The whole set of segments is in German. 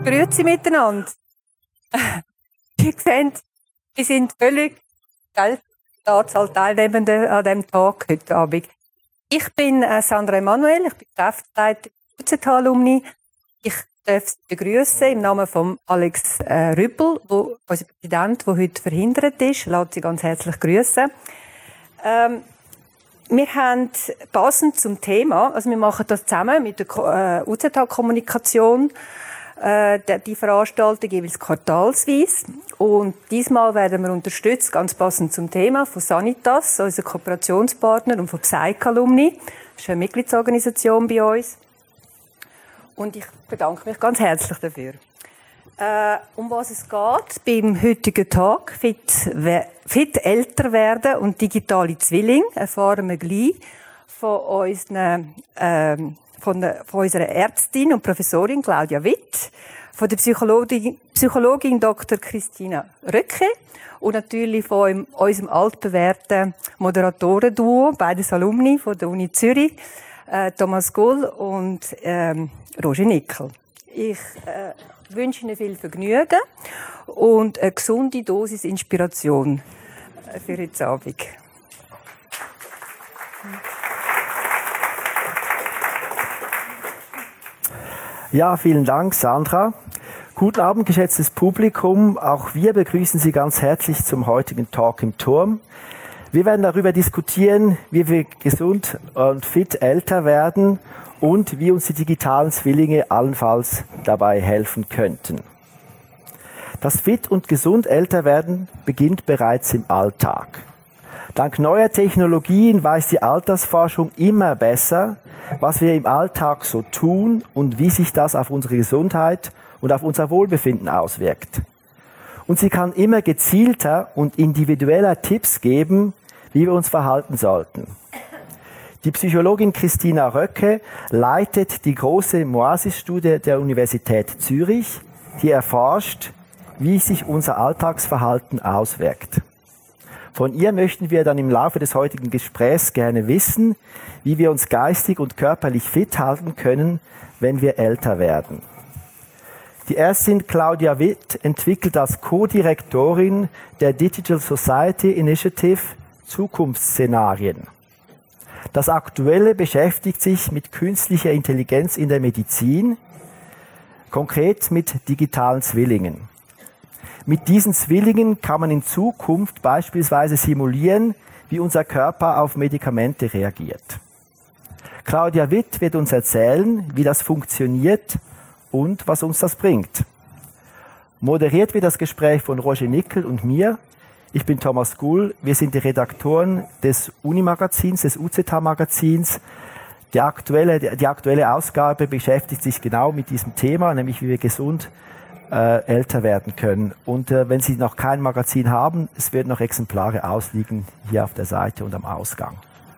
Grüezi miteinander. Ihr seht, wir sind völlig die Anzahl Teilnehmenden an diesem Tag heute Abend. Ich bin Sandra Emanuel, ich bin Geschäftsleiterin der UZH-Alumni. Ich darf Sie begrüßen im Namen von Alex Rüppel, unser Präsident, der heute verhindert ist. Lässt Sie ganz herzlich grüßen. Wir haben passend zum Thema, also wir machen das zusammen mit der UZH-Kommunikation, die Veranstaltung jeweils quartalsweise. Und diesmal werden wir unterstützt, ganz passend zum Thema, von Sanitas, unser Kooperationspartner, und von Psych-Alumni. Das ist eine Mitgliedsorganisation bei uns. Und ich bedanke mich ganz herzlich dafür. Um was es geht beim heutigen Tag, fit älter werden und digitale Zwilling, erfahren wir gleich von unserer Ärztin und Professorin Claudia Witt, von der Psychologin Dr. Christina Röcke und natürlich von unserem altbewährten Moderatorenduo, beides Alumni von der Uni Zürich, Thomas Gull und Roger Nickel. Ich wünsche Ihnen viel Vergnügen und eine gesunde Dosis Inspiration für heute Abend. Ja, vielen Dank, Sandra. Guten Abend, geschätztes Publikum. Auch wir begrüßen Sie ganz herzlich zum heutigen Talk im Turm. Wir werden darüber diskutieren, wie wir gesund und fit älter werden und wie uns die digitalen Zwillinge allenfalls dabei helfen könnten. Das fit und gesund älter werden beginnt bereits im Alltag. Dank neuer Technologien weiß die Altersforschung immer besser, was wir im Alltag so tun und wie sich das auf unsere Gesundheit und auf unser Wohlbefinden auswirkt. Und sie kann immer gezielter und individueller Tipps geben, wie wir uns verhalten sollten. Die Psychologin Christina Röcke leitet die große Moasis-Studie der Universität Zürich, die erforscht, wie sich unser Alltagsverhalten auswirkt. Von ihr möchten wir dann im Laufe des heutigen Gesprächs gerne wissen, wie wir uns geistig und körperlich fit halten können, wenn wir älter werden. Die Ärztin Claudia Witt entwickelt als Co-Direktorin der Digital Society Initiative Zukunftsszenarien. Das Aktuelle beschäftigt sich mit künstlicher Intelligenz in der Medizin, konkret mit digitalen Zwillingen. Mit diesen Zwillingen kann man in Zukunft beispielsweise simulieren, wie unser Körper auf Medikamente reagiert. Claudia Witt wird uns erzählen, wie das funktioniert und was uns das bringt. Moderiert wird das Gespräch von Roger Nickel und mir. Ich bin Thomas Gull. Wir sind die Redaktoren des Uni-Magazins, des UZH-Magazins. Die aktuelle Ausgabe beschäftigt sich genau mit diesem Thema, nämlich wie wir gesund älter werden können. Und wenn Sie noch kein Magazin haben, es werden noch Exemplare ausliegen hier auf der Seite und am Ausgang.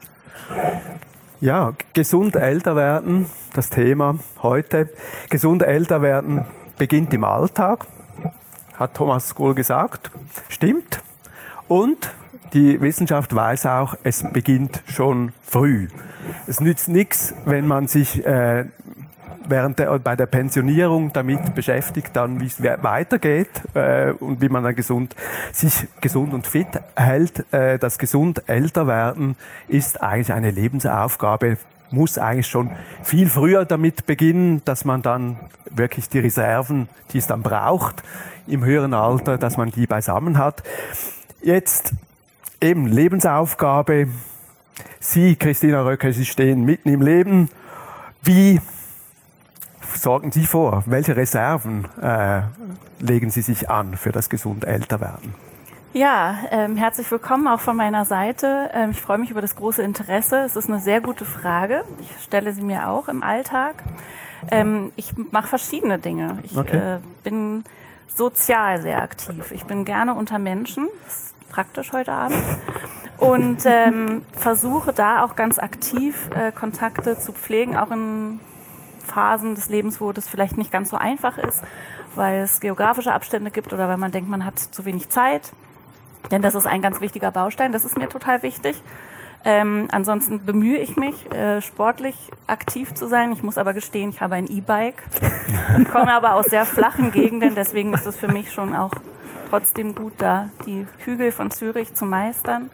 Ja, gesund älter werden, das Thema heute. Gesund älter werden beginnt im Alltag, hat Thomas Gull gesagt. Stimmt. Und die Wissenschaft weiß auch, es beginnt schon früh. Es nützt nichts, wenn man sich bei der Pensionierung damit beschäftigt, dann wie es weitergeht und wie man dann sich gesund und fit hält. Das gesund älter werden ist eigentlich eine Lebensaufgabe, muss eigentlich schon viel früher damit beginnen, dass man dann wirklich die Reserven, die es dann braucht im höheren Alter, dass man die beisammen hat. Jetzt eben Lebensaufgabe. Sie, Christina Röcke, Sie stehen mitten im Leben. Wie sorgen Sie vor? Welche Reserven legen Sie sich an für das gesund älter werden? Ja, herzlich willkommen auch von meiner Seite. Ich freue mich über das große Interesse. Es ist eine sehr gute Frage. Ich stelle sie mir auch im Alltag. Ich mache verschiedene Dinge. Ich bin sozial sehr aktiv. Ich bin gerne unter Menschen. Das ist praktisch heute Abend. Und versuche da auch ganz aktiv Kontakte zu pflegen, auch in Phasen des Lebens, wo das vielleicht nicht ganz so einfach ist, weil es geografische Abstände gibt oder weil man denkt, man hat zu wenig Zeit. Denn das ist ein ganz wichtiger Baustein, das ist mir total wichtig. Ansonsten bemühe ich mich, sportlich aktiv zu sein. Ich muss aber gestehen, ich habe ein E-Bike. Ich komme aber aus sehr flachen Gegenden, deswegen ist es für mich schon auch trotzdem gut, da die Hügel von Zürich zu meistern.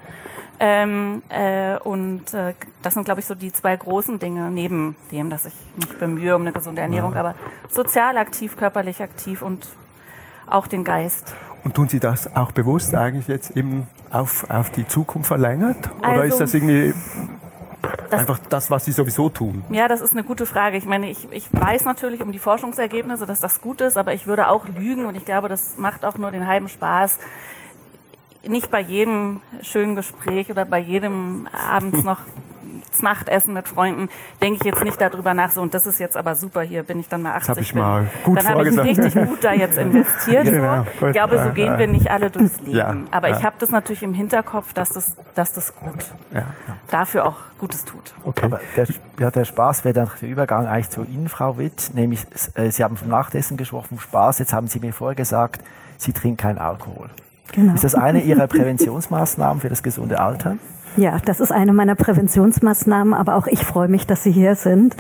Das sind, glaube ich, so die zwei großen Dinge, neben dem, dass ich mich bemühe um eine gesunde Ernährung, aber sozial aktiv, körperlich aktiv und auch den Geist. Und tun Sie das auch bewusst eigentlich jetzt eben auf die Zukunft verlängert? Oder ist das irgendwie einfach das, was Sie sowieso tun? Ja, das ist eine gute Frage. Ich meine, ich weiß natürlich um die Forschungsergebnisse, dass das gut ist, aber ich würde auch lügen und ich glaube, das macht auch nur den halben Spaß. Nicht bei jedem schönen Gespräch oder bei jedem abends noch das Nachtessen mit Freunden denke ich jetzt nicht darüber nach, so und das ist jetzt aber super, hier bin ich dann mal 80. Das habe ich mal gut dann habe ich richtig gut da jetzt investiert. Genau. So. Ich glaube, so gehen wir nicht alle durchs Leben. Ja, aber ich habe das natürlich im Hinterkopf, dass das gut dafür auch Gutes tut. Okay. Aber der Spaß wäre dann der Übergang eigentlich zu Ihnen, Frau Witt. Nämlich, Sie haben vom Nachtessen gesprochen, vom Spaß. Jetzt haben Sie mir vorher gesagt, Sie trinken keinen Alkohol. Genau. Ist das eine Ihrer Präventionsmaßnahmen für das gesunde Altern? Ja, das ist eine meiner Präventionsmaßnahmen, aber auch ich freue mich, dass Sie hier sind.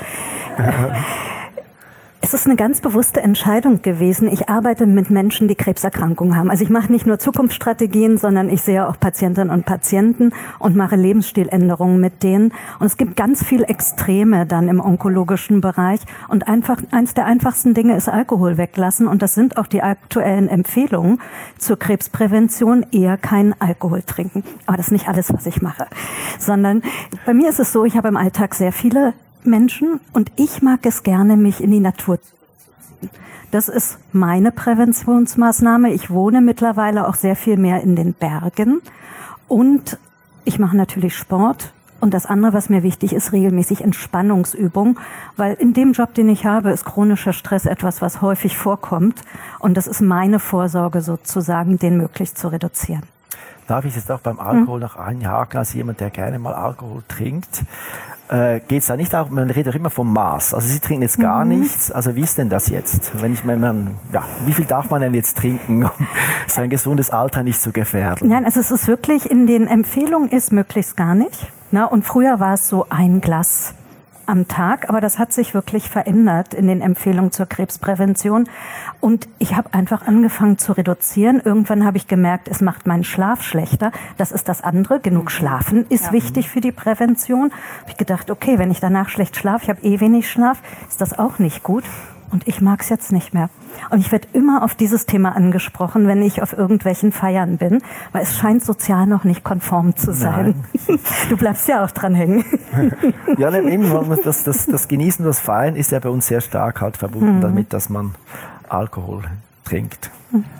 Es ist eine ganz bewusste Entscheidung gewesen. Ich arbeite mit Menschen, die Krebserkrankungen haben. Also ich mache nicht nur Zukunftsstrategien, sondern ich sehe auch Patientinnen und Patienten und mache Lebensstiländerungen mit denen. Und es gibt ganz viel Extreme dann im onkologischen Bereich. Und eins der einfachsten Dinge ist Alkohol weglassen. Und das sind auch die aktuellen Empfehlungen zur Krebsprävention, eher keinen Alkohol trinken. Aber das ist nicht alles, was ich mache. Sondern bei mir ist es so, ich habe im Alltag sehr viele Menschen und ich mag es gerne, mich in die Natur zu begeben. Das ist meine Präventionsmaßnahme. Ich wohne mittlerweile auch sehr viel mehr in den Bergen und ich mache natürlich Sport. Und das andere, was mir wichtig ist, regelmäßig Entspannungsübung, weil in dem Job, den ich habe, ist chronischer Stress etwas, was häufig vorkommt. Und das ist meine Vorsorge sozusagen, den möglichst zu reduzieren. Darf ich jetzt auch beim Alkohol noch einhaken, als jemand, der gerne mal Alkohol trinkt? Geht es da nicht auch, man redet doch immer vom Maß. Also Sie trinken jetzt gar nichts. Also wie ist denn das jetzt? Wie viel darf man denn jetzt trinken, um sein gesundes Alter nicht zu gefährden? Nein, also es ist wirklich, in den Empfehlungen ist möglichst gar nicht. Na, und früher war es so ein Glas am Tag, aber das hat sich wirklich verändert in den Empfehlungen zur Krebsprävention. Und ich habe einfach angefangen zu reduzieren. Irgendwann habe ich gemerkt, es macht meinen Schlaf schlechter. Das ist das andere. Genug schlafen ist wichtig für die Prävention. Habe ich gedacht, okay, wenn ich danach schlecht schlafe, ich habe wenig Schlaf, ist das auch nicht gut. Und ich mag es jetzt nicht mehr. Und ich werde immer auf dieses Thema angesprochen, wenn ich auf irgendwelchen Feiern bin, weil es scheint sozial noch nicht konform zu sein. Du bleibst ja auch dran hängen. Ja, eben, das Genießen, das Feiern ist ja bei uns sehr stark halt verbunden damit, dass man Alkohol trinkt.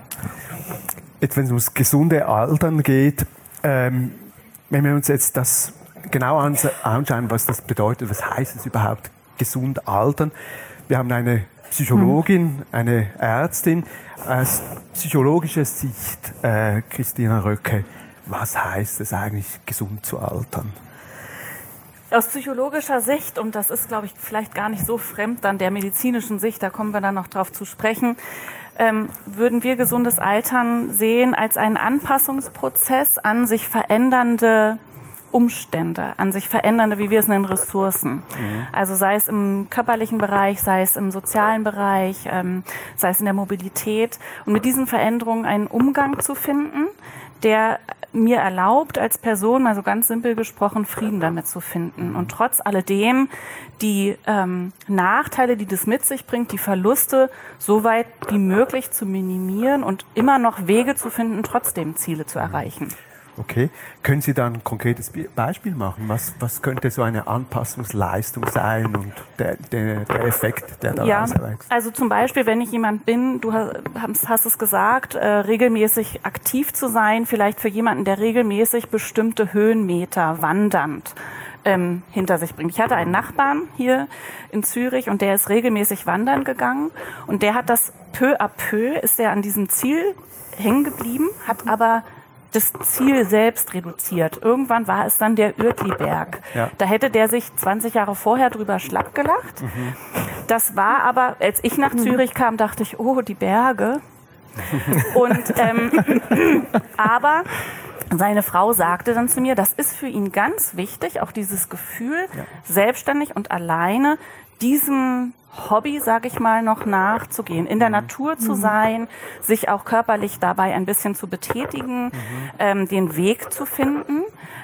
Jetzt, wenn es ums gesunde Altern geht, wenn wir uns jetzt das genau anschauen, was das bedeutet, was heißt es überhaupt, gesund altern. Wir haben eine Psychologin, eine Ärztin. Aus psychologischer Sicht, Christina Röcke, was heißt es eigentlich, gesund zu altern? Aus psychologischer Sicht, und das ist, glaube ich, vielleicht gar nicht so fremd dann der medizinischen Sicht, da kommen wir dann noch drauf zu sprechen, würden wir gesundes Altern sehen als einen Anpassungsprozess an sich verändernde Umstände, an sich verändernde, wie wir es nennen, Ressourcen. Also sei es im körperlichen Bereich, sei es im sozialen Bereich, sei es in der Mobilität. Und mit diesen Veränderungen einen Umgang zu finden, der mir erlaubt, als Person, also ganz simpel gesprochen, Frieden damit zu finden. Und trotz alledem die Nachteile, die das mit sich bringt, die Verluste, so weit wie möglich zu minimieren und immer noch Wege zu finden, trotzdem Ziele zu erreichen. Okay. Können Sie da ein konkretes Beispiel machen? Was könnte so eine Anpassungsleistung sein und der Effekt, der daraus erwächst? Also zum Beispiel, wenn ich jemand bin, du hast es gesagt, regelmäßig aktiv zu sein, vielleicht für jemanden, der regelmäßig bestimmte Höhenmeter wandernd hinter sich bringt. Ich hatte einen Nachbarn hier in Zürich und der ist regelmäßig wandern gegangen und der hat das peu à peu, ist er an diesem Ziel hängen geblieben, hat aber das Ziel selbst reduziert. Irgendwann war es dann der Uertliberg. Ja. Da hätte der sich 20 Jahre vorher drüber schlapp gelacht. Das war aber, als ich nach Zürich kam, dachte ich, oh, die Berge. Und aber seine Frau sagte dann zu mir, das ist für ihn ganz wichtig, auch dieses Gefühl, selbstständig und alleine diesem Hobby, sage ich mal, noch nachzugehen, in der Natur zu sein, sich auch körperlich dabei ein bisschen zu betätigen, den Weg zu finden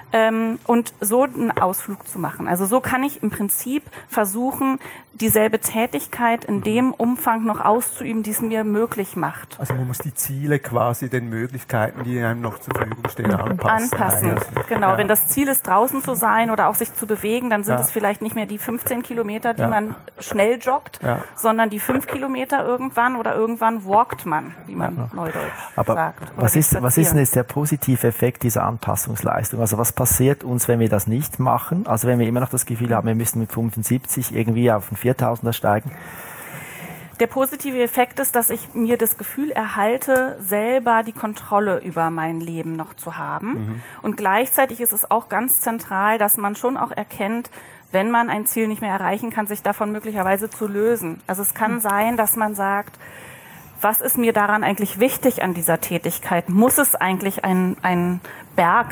und so einen Ausflug zu machen. Also so kann ich im Prinzip versuchen, dieselbe Tätigkeit in dem Umfang noch auszuüben, die es mir möglich macht. Also man muss die Ziele quasi den Möglichkeiten, die einem noch zur Verfügung stehen, anpassen. Genau, wenn das Ziel ist, draußen zu sein oder auch sich zu bewegen, dann sind es vielleicht nicht mehr die 15 Kilometer, die man schnell joggt, sondern die 5 Kilometer irgendwann oder irgendwann walkt man, wie man neudeutsch sagt. Was ist denn jetzt der positive Effekt dieser Anpassungsleistung? Also was passiert uns, wenn wir das nicht machen? Also wenn wir immer noch das Gefühl haben, wir müssen mit 75 irgendwie auf den 4000er steigen? Der positive Effekt ist, dass ich mir das Gefühl erhalte, selber die Kontrolle über mein Leben noch zu haben. Und gleichzeitig ist es auch ganz zentral, dass man schon auch erkennt, wenn man ein Ziel nicht mehr erreichen kann, sich davon möglicherweise zu lösen. Also es kann sein, dass man sagt, was ist mir daran eigentlich wichtig an dieser Tätigkeit? Muss es eigentlich ein Berg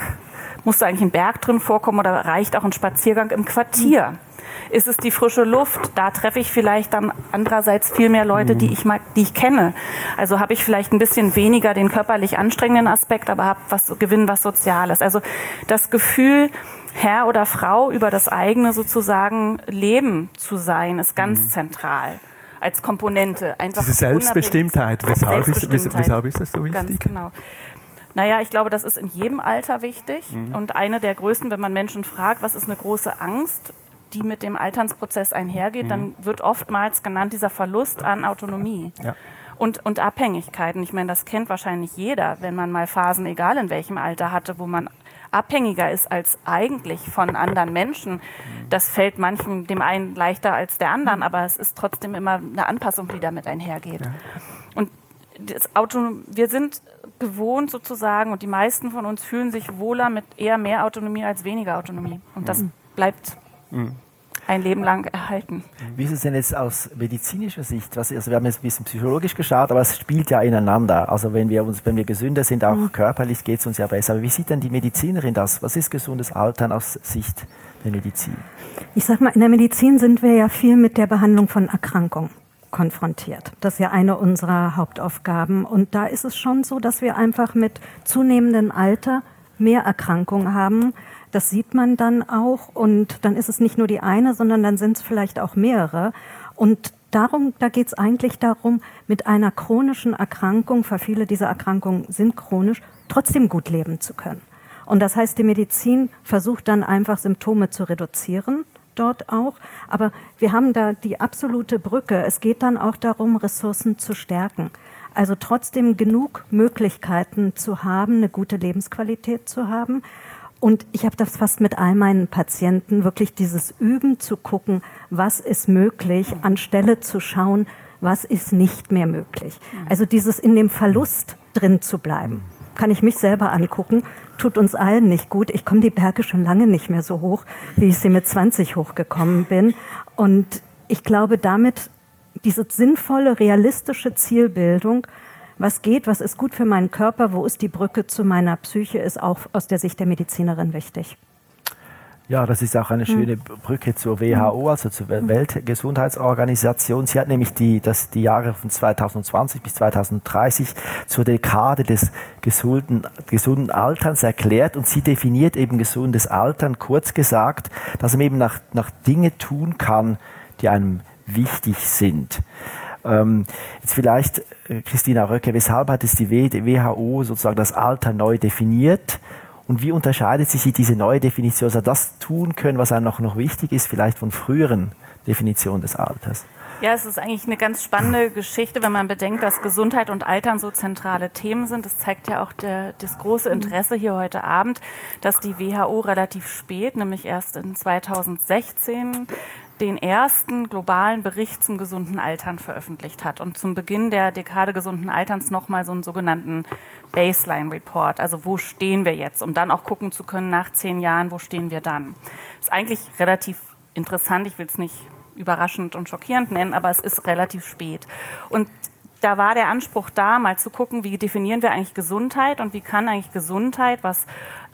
drin vorkommen oder reicht auch ein Spaziergang im Quartier? Ist es die frische Luft? Da treffe ich vielleicht dann andererseits viel mehr Leute, die ich mag, die ich kenne. Also habe ich vielleicht ein bisschen weniger den körperlich anstrengenden Aspekt, aber gewinne was Soziales. Also das Gefühl, Herr oder Frau über das eigene sozusagen Leben zu sein, ist ganz zentral. Als Komponente. Einfach diese Selbstbestimmtheit. Weshalb ist das so wichtig? Ganz genau. Naja, ich glaube, das ist in jedem Alter wichtig. Und eine der größten, wenn man Menschen fragt, was ist eine große Angst, die mit dem Alternsprozess einhergeht, dann wird oftmals genannt dieser Verlust an Autonomie. Ja. Und Abhängigkeiten. Ich meine, das kennt wahrscheinlich jeder, wenn man mal Phasen, egal in welchem Alter hatte, wo man abhängiger ist als eigentlich von anderen Menschen. Das fällt dem einen leichter als der anderen, aber es ist trotzdem immer eine Anpassung, die damit einhergeht. Ja. Und wir sind gewohnt sozusagen, und die meisten von uns fühlen sich wohler mit eher mehr Autonomie als weniger Autonomie. Und das bleibt ein Leben lang erhalten. Wie ist es denn jetzt aus medizinischer Sicht? Also wir haben jetzt ein bisschen psychologisch geschaut, aber es spielt ja ineinander. Also wenn wir gesünder sind, auch körperlich geht es uns ja besser. Aber wie sieht denn die Medizinerin das? Was ist gesundes Altern aus Sicht der Medizin? Ich sag mal, in der Medizin sind wir ja viel mit der Behandlung von Erkrankungen konfrontiert. Das ist ja eine unserer Hauptaufgaben. Und da ist es schon so, dass wir einfach mit zunehmendem Alter mehr Erkrankungen haben. Das sieht man dann auch. Und dann ist es nicht nur die eine, sondern dann sind es vielleicht auch mehrere. Und da geht es eigentlich darum, mit einer chronischen Erkrankung, für viele dieser Erkrankungen sind chronisch, trotzdem gut leben zu können. Und das heißt, die Medizin versucht dann einfach Symptome zu reduzieren, dort auch. Aber wir haben da die absolute Brücke. Es geht dann auch darum, Ressourcen zu stärken. Also trotzdem genug Möglichkeiten zu haben, eine gute Lebensqualität zu haben. Und ich habe das fast mit all meinen Patienten, wirklich dieses Üben zu gucken, was ist möglich, anstelle zu schauen, was ist nicht mehr möglich. Also dieses in dem Verlust drin zu bleiben. Kann ich mich selber angucken, tut uns allen nicht gut. Ich komme die Berge schon lange nicht mehr so hoch, wie ich sie mit 20 hochgekommen bin. Und ich glaube, damit diese sinnvolle, realistische Zielbildung, was geht, was ist gut für meinen Körper, wo ist die Brücke zu meiner Psyche, ist auch aus der Sicht der Medizinerin wichtig. Ja, das ist auch eine schöne Brücke zur WHO, also zur Weltgesundheitsorganisation. Sie hat nämlich die Jahre von 2020 bis 2030 zur Dekade des gesunden Alterns erklärt, und sie definiert eben gesundes Altern, kurz gesagt, dass man eben nach Dinge tun kann, die einem wichtig sind. Jetzt vielleicht, Christina Röcke, weshalb hat es die WHO sozusagen das Alter neu definiert? Und wie unterscheidet sich diese neue Definition, also das tun können, was einem noch wichtig ist, vielleicht von früheren Definitionen des Alters? Ja, es ist eigentlich eine ganz spannende Geschichte, wenn man bedenkt, dass Gesundheit und Altern so zentrale Themen sind. Das zeigt ja auch das große Interesse hier heute Abend, dass die WHO relativ spät, nämlich erst in 2016, den ersten globalen Bericht zum gesunden Altern veröffentlicht hat und zum Beginn der Dekade gesunden Alterns nochmal so einen sogenannten Baseline Report, also wo stehen wir jetzt, um dann auch gucken zu können, nach 10 Jahren, wo stehen wir dann. Ist eigentlich relativ interessant, ich will es nicht überraschend und schockierend nennen, aber es ist relativ spät. Und da war der Anspruch da, mal zu gucken, wie definieren wir eigentlich Gesundheit und wie kann eigentlich Gesundheit, was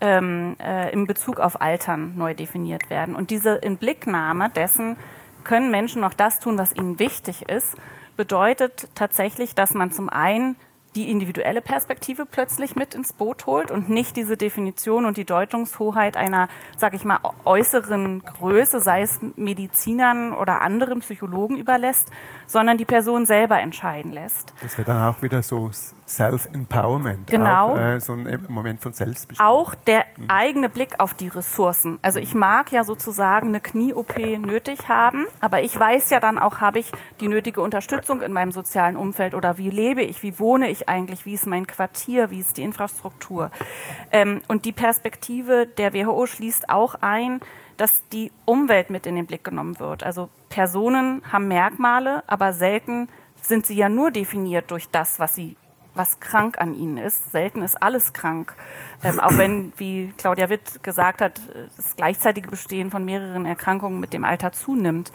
in Bezug auf Altern neu definiert werden. Und diese Inblicknahme dessen, können Menschen noch das tun, was ihnen wichtig ist, bedeutet tatsächlich, dass man zum einen die individuelle Perspektive plötzlich mit ins Boot holt und nicht diese Definition und die Deutungshoheit einer, sag ich mal, äußeren Größe, sei es Medizinern oder anderen Psychologen überlässt, sondern die Person selber entscheiden lässt. Das wäre dann auch wieder so Self-Empowerment, genau. Auch, so ein Moment von Selbstbestimmung. Auch der eigene Blick auf die Ressourcen. Also ich mag ja sozusagen eine Knie-OP nötig haben, aber ich weiß ja dann auch, habe ich die nötige Unterstützung in meinem sozialen Umfeld oder wie lebe ich, wie wohne ich eigentlich, wie ist mein Quartier, wie ist die Infrastruktur. Und die Perspektive der WHO schließt auch ein, dass die Umwelt mit in den Blick genommen wird. Also Personen haben Merkmale, aber selten sind sie ja nur definiert durch das, was krank an ihnen ist. Selten ist alles krank. Auch wenn, wie Claudia Witt gesagt hat, das gleichzeitige Bestehen von mehreren Erkrankungen mit dem Alter zunimmt.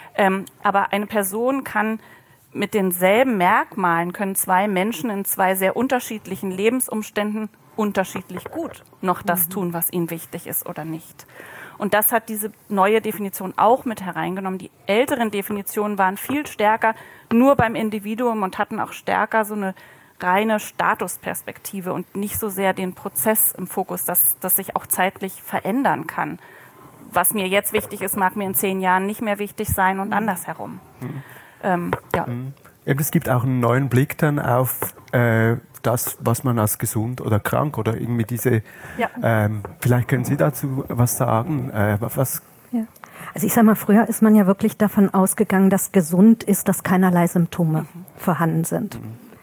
Aber eine Person kann mit denselben Merkmalen, können zwei Menschen in zwei sehr unterschiedlichen Lebensumständen unterschiedlich gut noch das tun, was ihnen wichtig ist oder nicht. Und das hat diese neue Definition auch mit hereingenommen. Die älteren Definitionen waren viel stärker nur beim Individuum und hatten auch stärker so eine reine Statusperspektive und nicht so sehr den Prozess im Fokus, dass das sich auch zeitlich verändern kann. Was mir jetzt wichtig ist, mag mir in 10 Jahren nicht mehr wichtig sein und andersherum. Ja. Es gibt auch einen neuen Blick dann auf das, was man als gesund oder krank oder irgendwie diese, vielleicht können Sie dazu was sagen, was... Ja. Also ich sage mal, früher ist man ja wirklich davon ausgegangen, dass gesund ist, dass keinerlei Symptome vorhanden sind.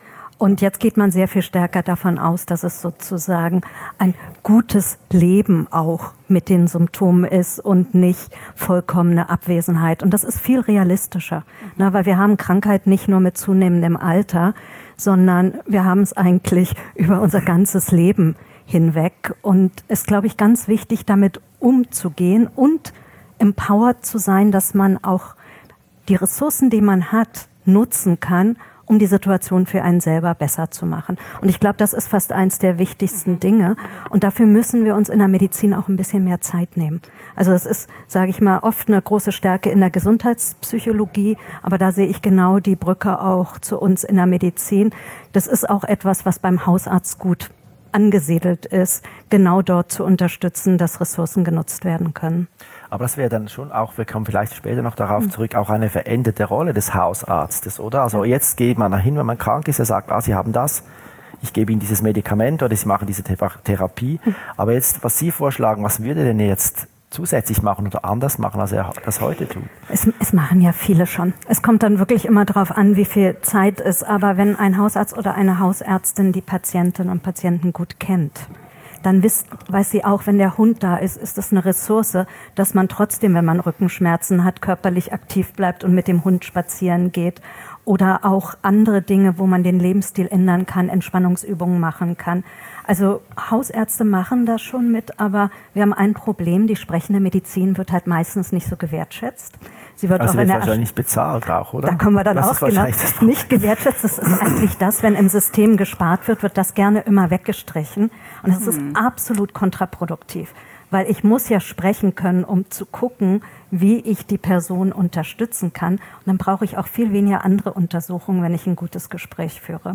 Und jetzt geht man sehr viel stärker davon aus, dass es sozusagen ein gutes Leben auch mit den Symptomen ist und nicht vollkommene Abwesenheit. Und das ist viel realistischer, weil wir haben Krankheit nicht nur mit zunehmendem Alter, sondern wir haben es eigentlich über unser ganzes Leben hinweg. Und es ist, glaube ich, ganz wichtig, damit umzugehen und empowered zu sein, dass man auch die Ressourcen, die man hat, nutzen kann, um die Situation für einen selber besser zu machen. Und ich glaube, das ist fast eins der wichtigsten Dinge. Und dafür müssen wir uns in der Medizin auch ein bisschen mehr Zeit nehmen. Also das ist, sage ich mal, oft eine große Stärke in der Gesundheitspsychologie. Aber da sehe ich genau die Brücke auch zu uns in der Medizin. Das ist auch etwas, was beim Hausarzt gut angesiedelt ist, genau dort zu unterstützen, dass Ressourcen genutzt werden können. Aber das wäre dann schon auch, wir kommen vielleicht später noch darauf zurück, auch eine veränderte Rolle des Hausarztes, oder? Also jetzt geht man dahin, wenn man krank ist, er sagt, Sie haben das, ich gebe Ihnen dieses Medikament oder Sie machen diese Therapie. Aber jetzt, was Sie vorschlagen, was würde denn jetzt zusätzlich machen oder anders machen, als er das heute tut? Es machen ja viele schon. Es kommt dann wirklich immer darauf an, wie viel Zeit ist. Aber wenn ein Hausarzt oder eine Hausärztin die Patientinnen und Patienten gut kennt, dann weiß sie auch, wenn der Hund da ist, ist das eine Ressource, dass man trotzdem, wenn man Rückenschmerzen hat, körperlich aktiv bleibt und mit dem Hund spazieren geht. Oder auch andere Dinge, wo man den Lebensstil ändern kann, Entspannungsübungen machen kann. Also Hausärzte machen das schon mit, aber wir haben ein Problem, die sprechende Medizin wird halt meistens nicht so gewertschätzt. Sie wird also auch wird wahrscheinlich bezahlt auch, oder? Da kommen wir dann das auch genau. Nicht gewertschätzt, das ist eigentlich das, wenn im System gespart wird das gerne immer weggestrichen. Und das ist absolut kontraproduktiv. Weil ich muss ja sprechen können, um zu gucken, wie ich die Person unterstützen kann. Und dann brauche ich auch viel weniger andere Untersuchungen, wenn ich ein gutes Gespräch führe.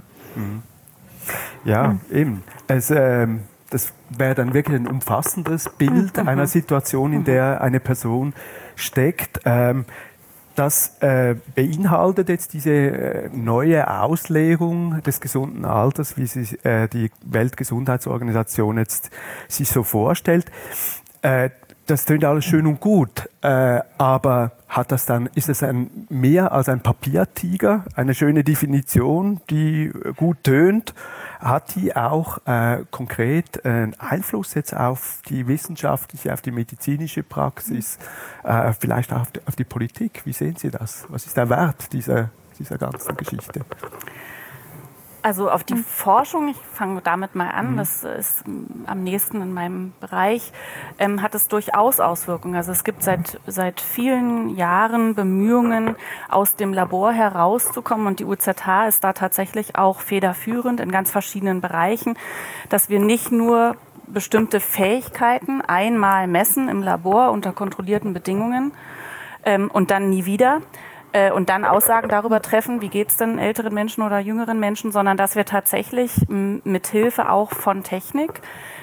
Ja, eben. Das wäre dann wirklich ein umfassendes Bild einer Situation, in der eine Person steckt. Das beinhaltet jetzt diese neue Auslegung des gesunden Alters, wie sie die Weltgesundheitsorganisation jetzt sich so vorstellt. Das klingt alles schön und gut, aber ist es mehr als ein Papiertiger, eine schöne Definition, die gut tönt? Hat die auch konkret einen Einfluss jetzt auf die wissenschaftliche, auf die medizinische Praxis, vielleicht auch auf die Politik? Wie sehen Sie das? Was ist der Wert dieser ganzen Geschichte? Also auf die Forschung, ich fange damit mal an, das ist am nächsten in meinem Bereich, hat es durchaus Auswirkungen. Also es gibt seit vielen Jahren Bemühungen, aus dem Labor herauszukommen, und die UZH ist da tatsächlich auch federführend in ganz verschiedenen Bereichen, dass wir nicht nur bestimmte Fähigkeiten einmal messen im Labor unter kontrollierten Bedingungen und dann nie wieder, und dann Aussagen darüber treffen, wie geht es denn älteren Menschen oder jüngeren Menschen, sondern dass wir tatsächlich mit Hilfe auch von Technik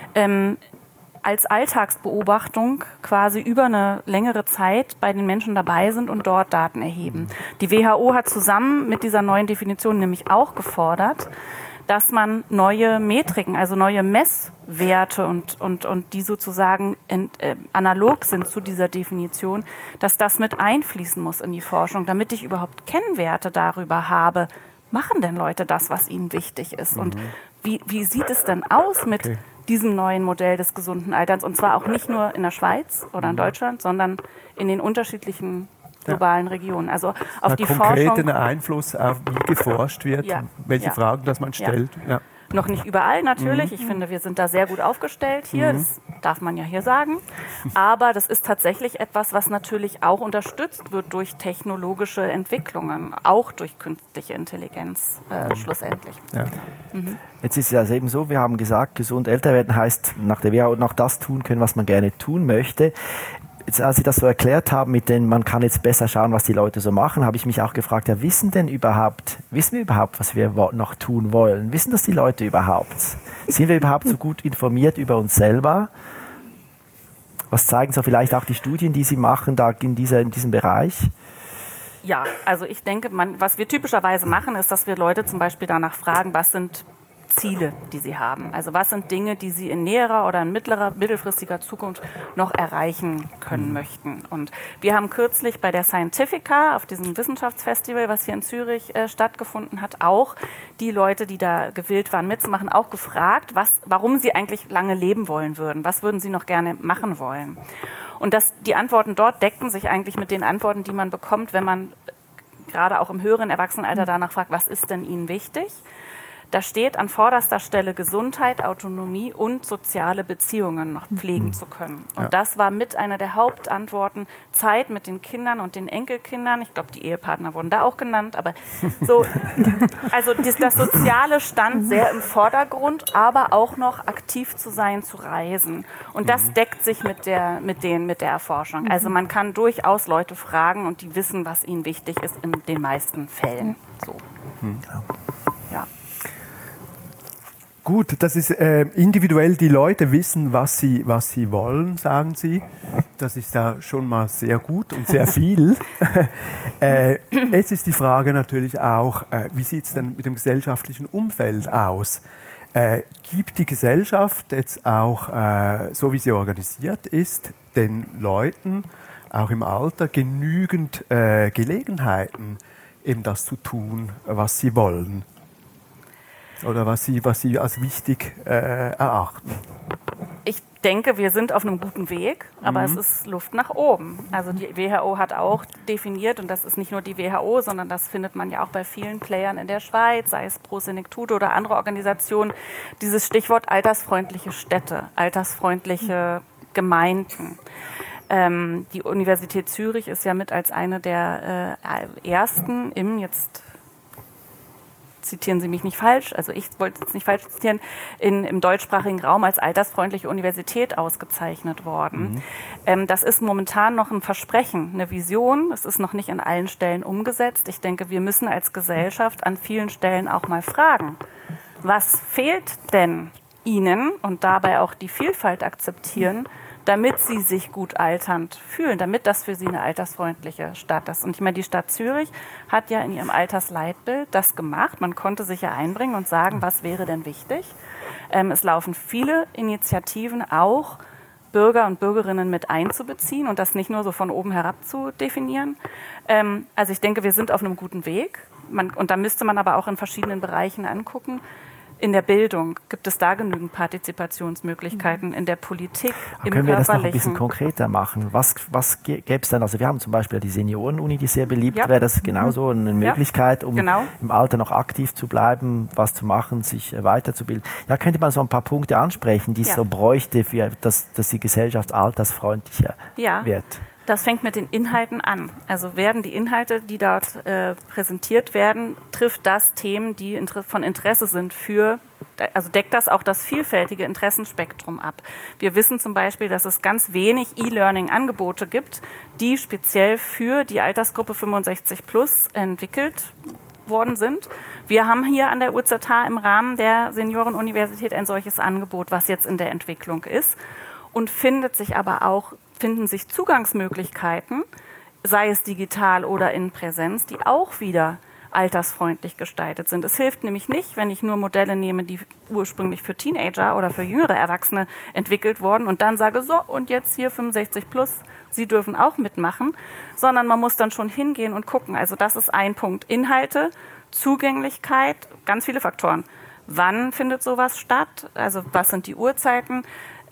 als Alltagsbeobachtung quasi über eine längere Zeit bei den Menschen dabei sind und dort Daten erheben. Die WHO hat zusammen mit dieser neuen Definition nämlich auch gefordert, dass man neue Metriken, also neue Messwerte und die sozusagen analog sind zu dieser Definition, dass das mit einfließen muss in die Forschung, damit ich überhaupt Kennwerte darüber habe, machen denn Leute das, was ihnen wichtig ist? Und wie sieht es denn aus mit diesem neuen Modell des gesunden Alterns? Und zwar auch nicht nur in der Schweiz oder in Deutschland, sondern in den unterschiedlichen globalen Regionen. Also auf die konkreten Einfluss auf wie geforscht wird, welche Fragen das man stellt. Ja. Noch nicht überall natürlich. Ich finde, wir sind da sehr gut aufgestellt hier. Das darf man ja hier sagen. Aber das ist tatsächlich etwas, was natürlich auch unterstützt wird durch technologische Entwicklungen, auch durch künstliche Intelligenz schlussendlich. Ja. Jetzt ist es ja eben so, wir haben gesagt, gesund älter werden heißt nach der WHO noch das tun können, was man gerne tun möchte. Jetzt, als Sie das so erklärt haben, mit denen man kann jetzt besser schauen, was die Leute so machen, habe ich mich auch gefragt, ja, wissen wir überhaupt, was wir noch tun wollen? Wissen das die Leute überhaupt? Sind wir überhaupt so gut informiert über uns selber? Was zeigen so vielleicht auch die Studien, die Sie machen, da in diesem Bereich? Ja, also ich denke, was wir typischerweise machen, ist, dass wir Leute zum Beispiel danach fragen, was sind Ziele, die sie haben. Also was sind Dinge, die sie in näherer oder in mittelfristiger Zukunft noch erreichen können möchten. Und wir haben kürzlich bei der Scientifica, auf diesem Wissenschaftsfestival, was hier in Zürich stattgefunden hat, auch die Leute, die da gewillt waren mitzumachen, auch gefragt, warum sie eigentlich lange leben wollen würden. Was würden sie noch gerne machen wollen? Und die Antworten dort deckten sich eigentlich mit den Antworten, die man bekommt, wenn man gerade auch im höheren Erwachsenenalter danach fragt, was ist denn ihnen wichtig? Da steht an vorderster Stelle Gesundheit, Autonomie und soziale Beziehungen noch pflegen zu können. Und das war mit einer der Hauptantworten, Zeit mit den Kindern und den Enkelkindern. Ich glaube, die Ehepartner wurden da auch genannt. Aber so, also das Soziale stand sehr im Vordergrund, aber auch noch aktiv zu sein, zu reisen. Und das deckt sich mit der Erforschung. Also man kann durchaus Leute fragen und die wissen, was ihnen wichtig ist in den meisten Fällen. So. Ja. Gut, das ist individuell, die Leute wissen, was sie wollen, sagen Sie. Das ist ja schon mal sehr gut und sehr viel. Jetzt ist die Frage natürlich auch, wie sieht es denn mit dem gesellschaftlichen Umfeld aus? Gibt die Gesellschaft jetzt auch, so wie sie organisiert ist, den Leuten auch im Alter genügend Gelegenheiten, eben das zu tun, was sie wollen? Oder was Sie als wichtig erachten? Ich denke, wir sind auf einem guten Weg, aber es ist Luft nach oben. Also die WHO hat auch definiert, und das ist nicht nur die WHO, sondern das findet man ja auch bei vielen Playern in der Schweiz, sei es Pro Senectudo oder andere Organisationen, dieses Stichwort altersfreundliche Städte, altersfreundliche Gemeinden. Die Universität Zürich ist ja mit als eine der ersten zitieren Sie mich nicht falsch, also ich wollte es nicht falsch zitieren, im deutschsprachigen Raum als altersfreundliche Universität ausgezeichnet worden. Das ist momentan noch ein Versprechen, eine Vision. Es ist noch nicht an allen Stellen umgesetzt. Ich denke, wir müssen als Gesellschaft an vielen Stellen auch mal fragen, was fehlt denn Ihnen und dabei auch die Vielfalt akzeptieren, damit sie sich gut alternd fühlen, damit das für sie eine altersfreundliche Stadt ist. Und ich meine, die Stadt Zürich hat ja in ihrem Altersleitbild das gemacht. Man konnte sich ja einbringen und sagen, was wäre denn wichtig. Es laufen viele Initiativen auch, Bürger und Bürgerinnen mit einzubeziehen und das nicht nur so von oben herab zu definieren. Also ich denke, wir sind auf einem guten Weg. Und da müsste man aber auch in verschiedenen Bereichen angucken. In der Bildung, gibt es da genügend Partizipationsmöglichkeiten? In der Politik, im Können wir das noch ein Körperlichen? bisschen konkreter machen? Was gäbe es denn? Also wir haben zum Beispiel die Seniorenuni, die sehr beliebt Ja. wäre. Das genauso eine Möglichkeit, um Genau. im Alter noch aktiv zu bleiben, was zu machen, sich weiterzubilden. Ja, könnte man so ein paar Punkte ansprechen, die es Ja. so bräuchte, dass die Gesellschaft altersfreundlicher wird? Das fängt mit den Inhalten an. Also werden die Inhalte, die dort präsentiert werden, trifft das Themen, die von Interesse sind also deckt das auch das vielfältige Interessenspektrum ab. Wir wissen zum Beispiel, dass es ganz wenig E-Learning-Angebote gibt, die speziell für die Altersgruppe 65 plus entwickelt worden sind. Wir haben hier an der UZH im Rahmen der Seniorenuniversität ein solches Angebot, was jetzt in der Entwicklung ist, und finden sich Zugangsmöglichkeiten, sei es digital oder in Präsenz, die auch wieder altersfreundlich gestaltet sind. Es hilft nämlich nicht, wenn ich nur Modelle nehme, die ursprünglich für Teenager oder für jüngere Erwachsene entwickelt wurden und dann sage, so, und jetzt hier 65 plus, Sie dürfen auch mitmachen, sondern man muss dann schon hingehen und gucken. Also das ist ein Punkt. Inhalte, Zugänglichkeit, ganz viele Faktoren. Wann findet sowas statt? Also was sind die Uhrzeiten?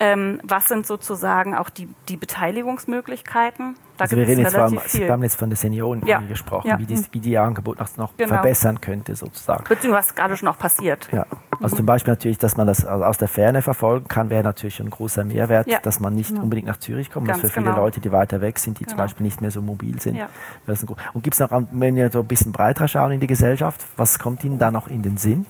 Was sind sozusagen auch die Beteiligungsmöglichkeiten? Da Also wir gibt reden es jetzt relativ viel. wir haben jetzt von der Senioren gesprochen, Ja. wie die Angebot noch Genau. verbessern könnte sozusagen. Beziehungsweise was gerade schon auch passiert. Ja, also zum Beispiel natürlich, dass man das aus der Ferne verfolgen kann, wäre natürlich ein großer Mehrwert, Ja. dass man nicht unbedingt nach Zürich kommt, Ganz dass für viele genau. Leute, die weiter weg sind, die zum Genau. Beispiel nicht mehr so mobil sind. Ja. Das ist und gibt es noch, wenn wir so ein bisschen breiter schauen in die Gesellschaft, was kommt Ihnen da noch in den Sinn,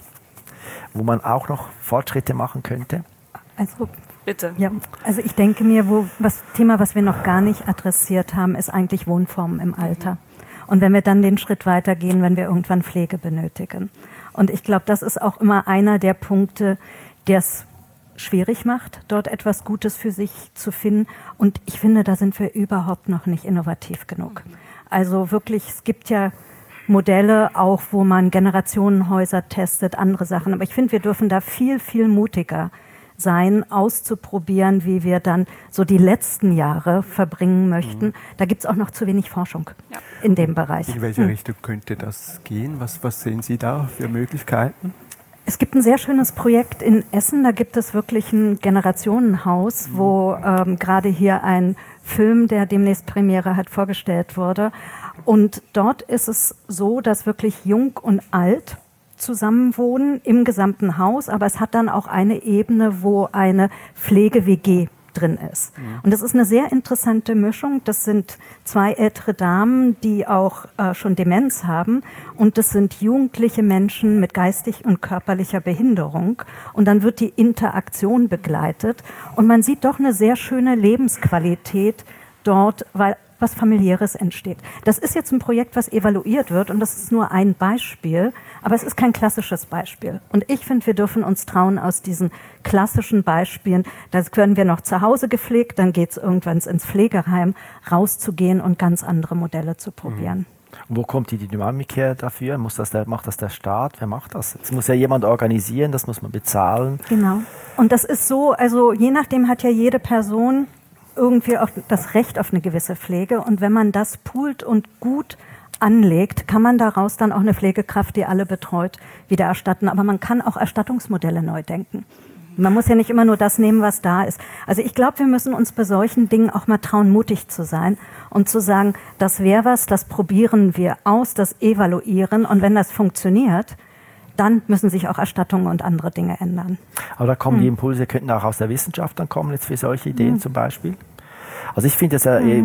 wo man auch noch Fortschritte machen könnte? Also Bitte. ja, also ich denke mir, das Thema, was wir noch gar nicht adressiert haben, ist eigentlich Wohnformen im Alter. Und wenn wir dann den Schritt weitergehen, wenn wir irgendwann Pflege benötigen. Und ich glaube, das ist auch immer einer der Punkte, der es schwierig macht, dort etwas Gutes für sich zu finden. Und ich finde, da sind wir überhaupt noch nicht innovativ genug. Also wirklich, es gibt ja Modelle auch, wo man Generationenhäuser testet, andere Sachen. Aber ich finde, wir dürfen da viel, viel mutiger sein, auszuprobieren, wie wir dann so die letzten Jahre verbringen möchten. Da gibt es auch noch zu wenig Forschung in dem Bereich. In welche Richtung könnte das gehen? Was sehen Sie da für Möglichkeiten? Es gibt ein sehr schönes Projekt in Essen, da gibt es wirklich ein Generationenhaus, wo gerade hier ein Film, der demnächst Premiere hat, vorgestellt wurde. Und dort ist es so, dass wirklich jung und alt zusammenwohnen im gesamten Haus, aber es hat dann auch eine Ebene, wo eine Pflege-WG drin ist. Und das ist eine sehr interessante Mischung. Das sind 2 ältere Damen, die auch schon Demenz haben, und das sind jugendliche Menschen mit geistig und körperlicher Behinderung. Und dann wird die Interaktion begleitet und man sieht doch eine sehr schöne Lebensqualität dort, weil was Familiäres entsteht. Das ist jetzt ein Projekt, was evaluiert wird, und das ist nur ein Beispiel, aber es ist kein klassisches Beispiel. Und ich finde, wir dürfen uns trauen, aus diesen klassischen Beispielen, das werden wir noch zu Hause gepflegt, dann geht es irgendwann ins Pflegeheim, rauszugehen und ganz andere Modelle zu probieren. Und wo kommt die Dynamik her dafür? Macht das der Staat? Wer macht das? Das muss ja jemand organisieren, das muss man bezahlen. Genau. Und das ist so, also je nachdem hat ja jede Person irgendwie auch das Recht auf eine gewisse Pflege. Und wenn man das poolt und gut anlegt, kann man daraus dann auch eine Pflegekraft, die alle betreut, wieder erstatten. Aber man kann auch Erstattungsmodelle neu denken. Man muss ja nicht immer nur das nehmen, was da ist. Also ich glaube, wir müssen uns bei solchen Dingen auch mal trauen, mutig zu sein und zu sagen, das wäre was, das probieren wir aus, das evaluieren. Und wenn das funktioniert, dann müssen sich auch Erstattungen und andere Dinge ändern. Aber da kommen die Impulse, könnten auch aus der Wissenschaft dann kommen, jetzt für solche Ideen zum Beispiel? Also ich finde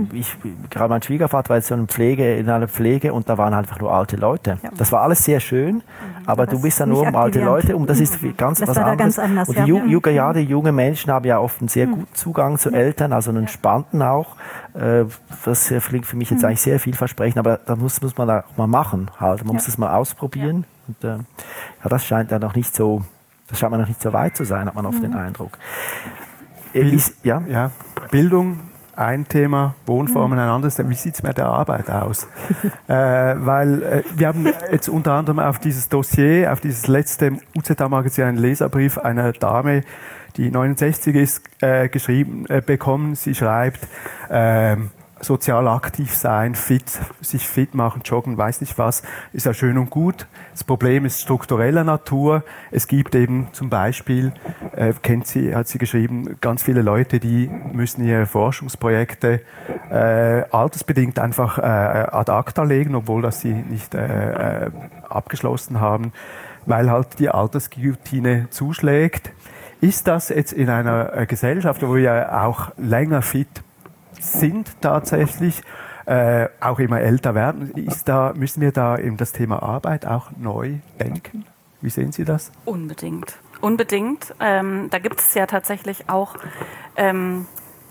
gerade mein Schwiegervater war jetzt in einer Pflege und da waren einfach nur alte Leute. Ja. Das war alles sehr schön, aber du bist ja nur um alte Leute und das ist das was anderes. Ganz anders. Und die junge Menschen haben ja oft einen sehr guten Zugang zu Eltern, also einen entspannten auch. Das klingt für mich jetzt eigentlich sehr vielversprechend, aber da muss man auch mal machen halt. Man muss das mal ausprobieren. Und das scheint ja noch nicht so, man noch nicht so weit zu sein, hat man oft den Eindruck. Bildung, ein Thema, Wohnformen ein anderes. Wie sieht es mit der Arbeit aus? Weil wir haben jetzt unter anderem auf dieses Dossier, auf dieses letzte UZH-Magazin einen Leserbrief einer Dame, die 69 ist, geschrieben bekommen. Sie schreibt, sozial aktiv sein, sich fit machen, joggen, weiß nicht was, ist ja schön und gut. Das Problem ist struktureller Natur. Es gibt eben zum Beispiel, hat sie geschrieben, ganz viele Leute, die müssen ihre Forschungsprojekte altersbedingt einfach ad acta legen, obwohl das sie nicht abgeschlossen haben, weil halt die Altersguillotine zuschlägt. Ist das jetzt in einer Gesellschaft, wo wir auch länger fit sind tatsächlich, auch immer älter werden, müssen wir da eben das Thema Arbeit auch neu denken? Wie sehen Sie das? Unbedingt. Unbedingt. Da gibt es ja tatsächlich auch, wenn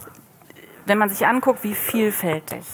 man sich anguckt, wie vielfältig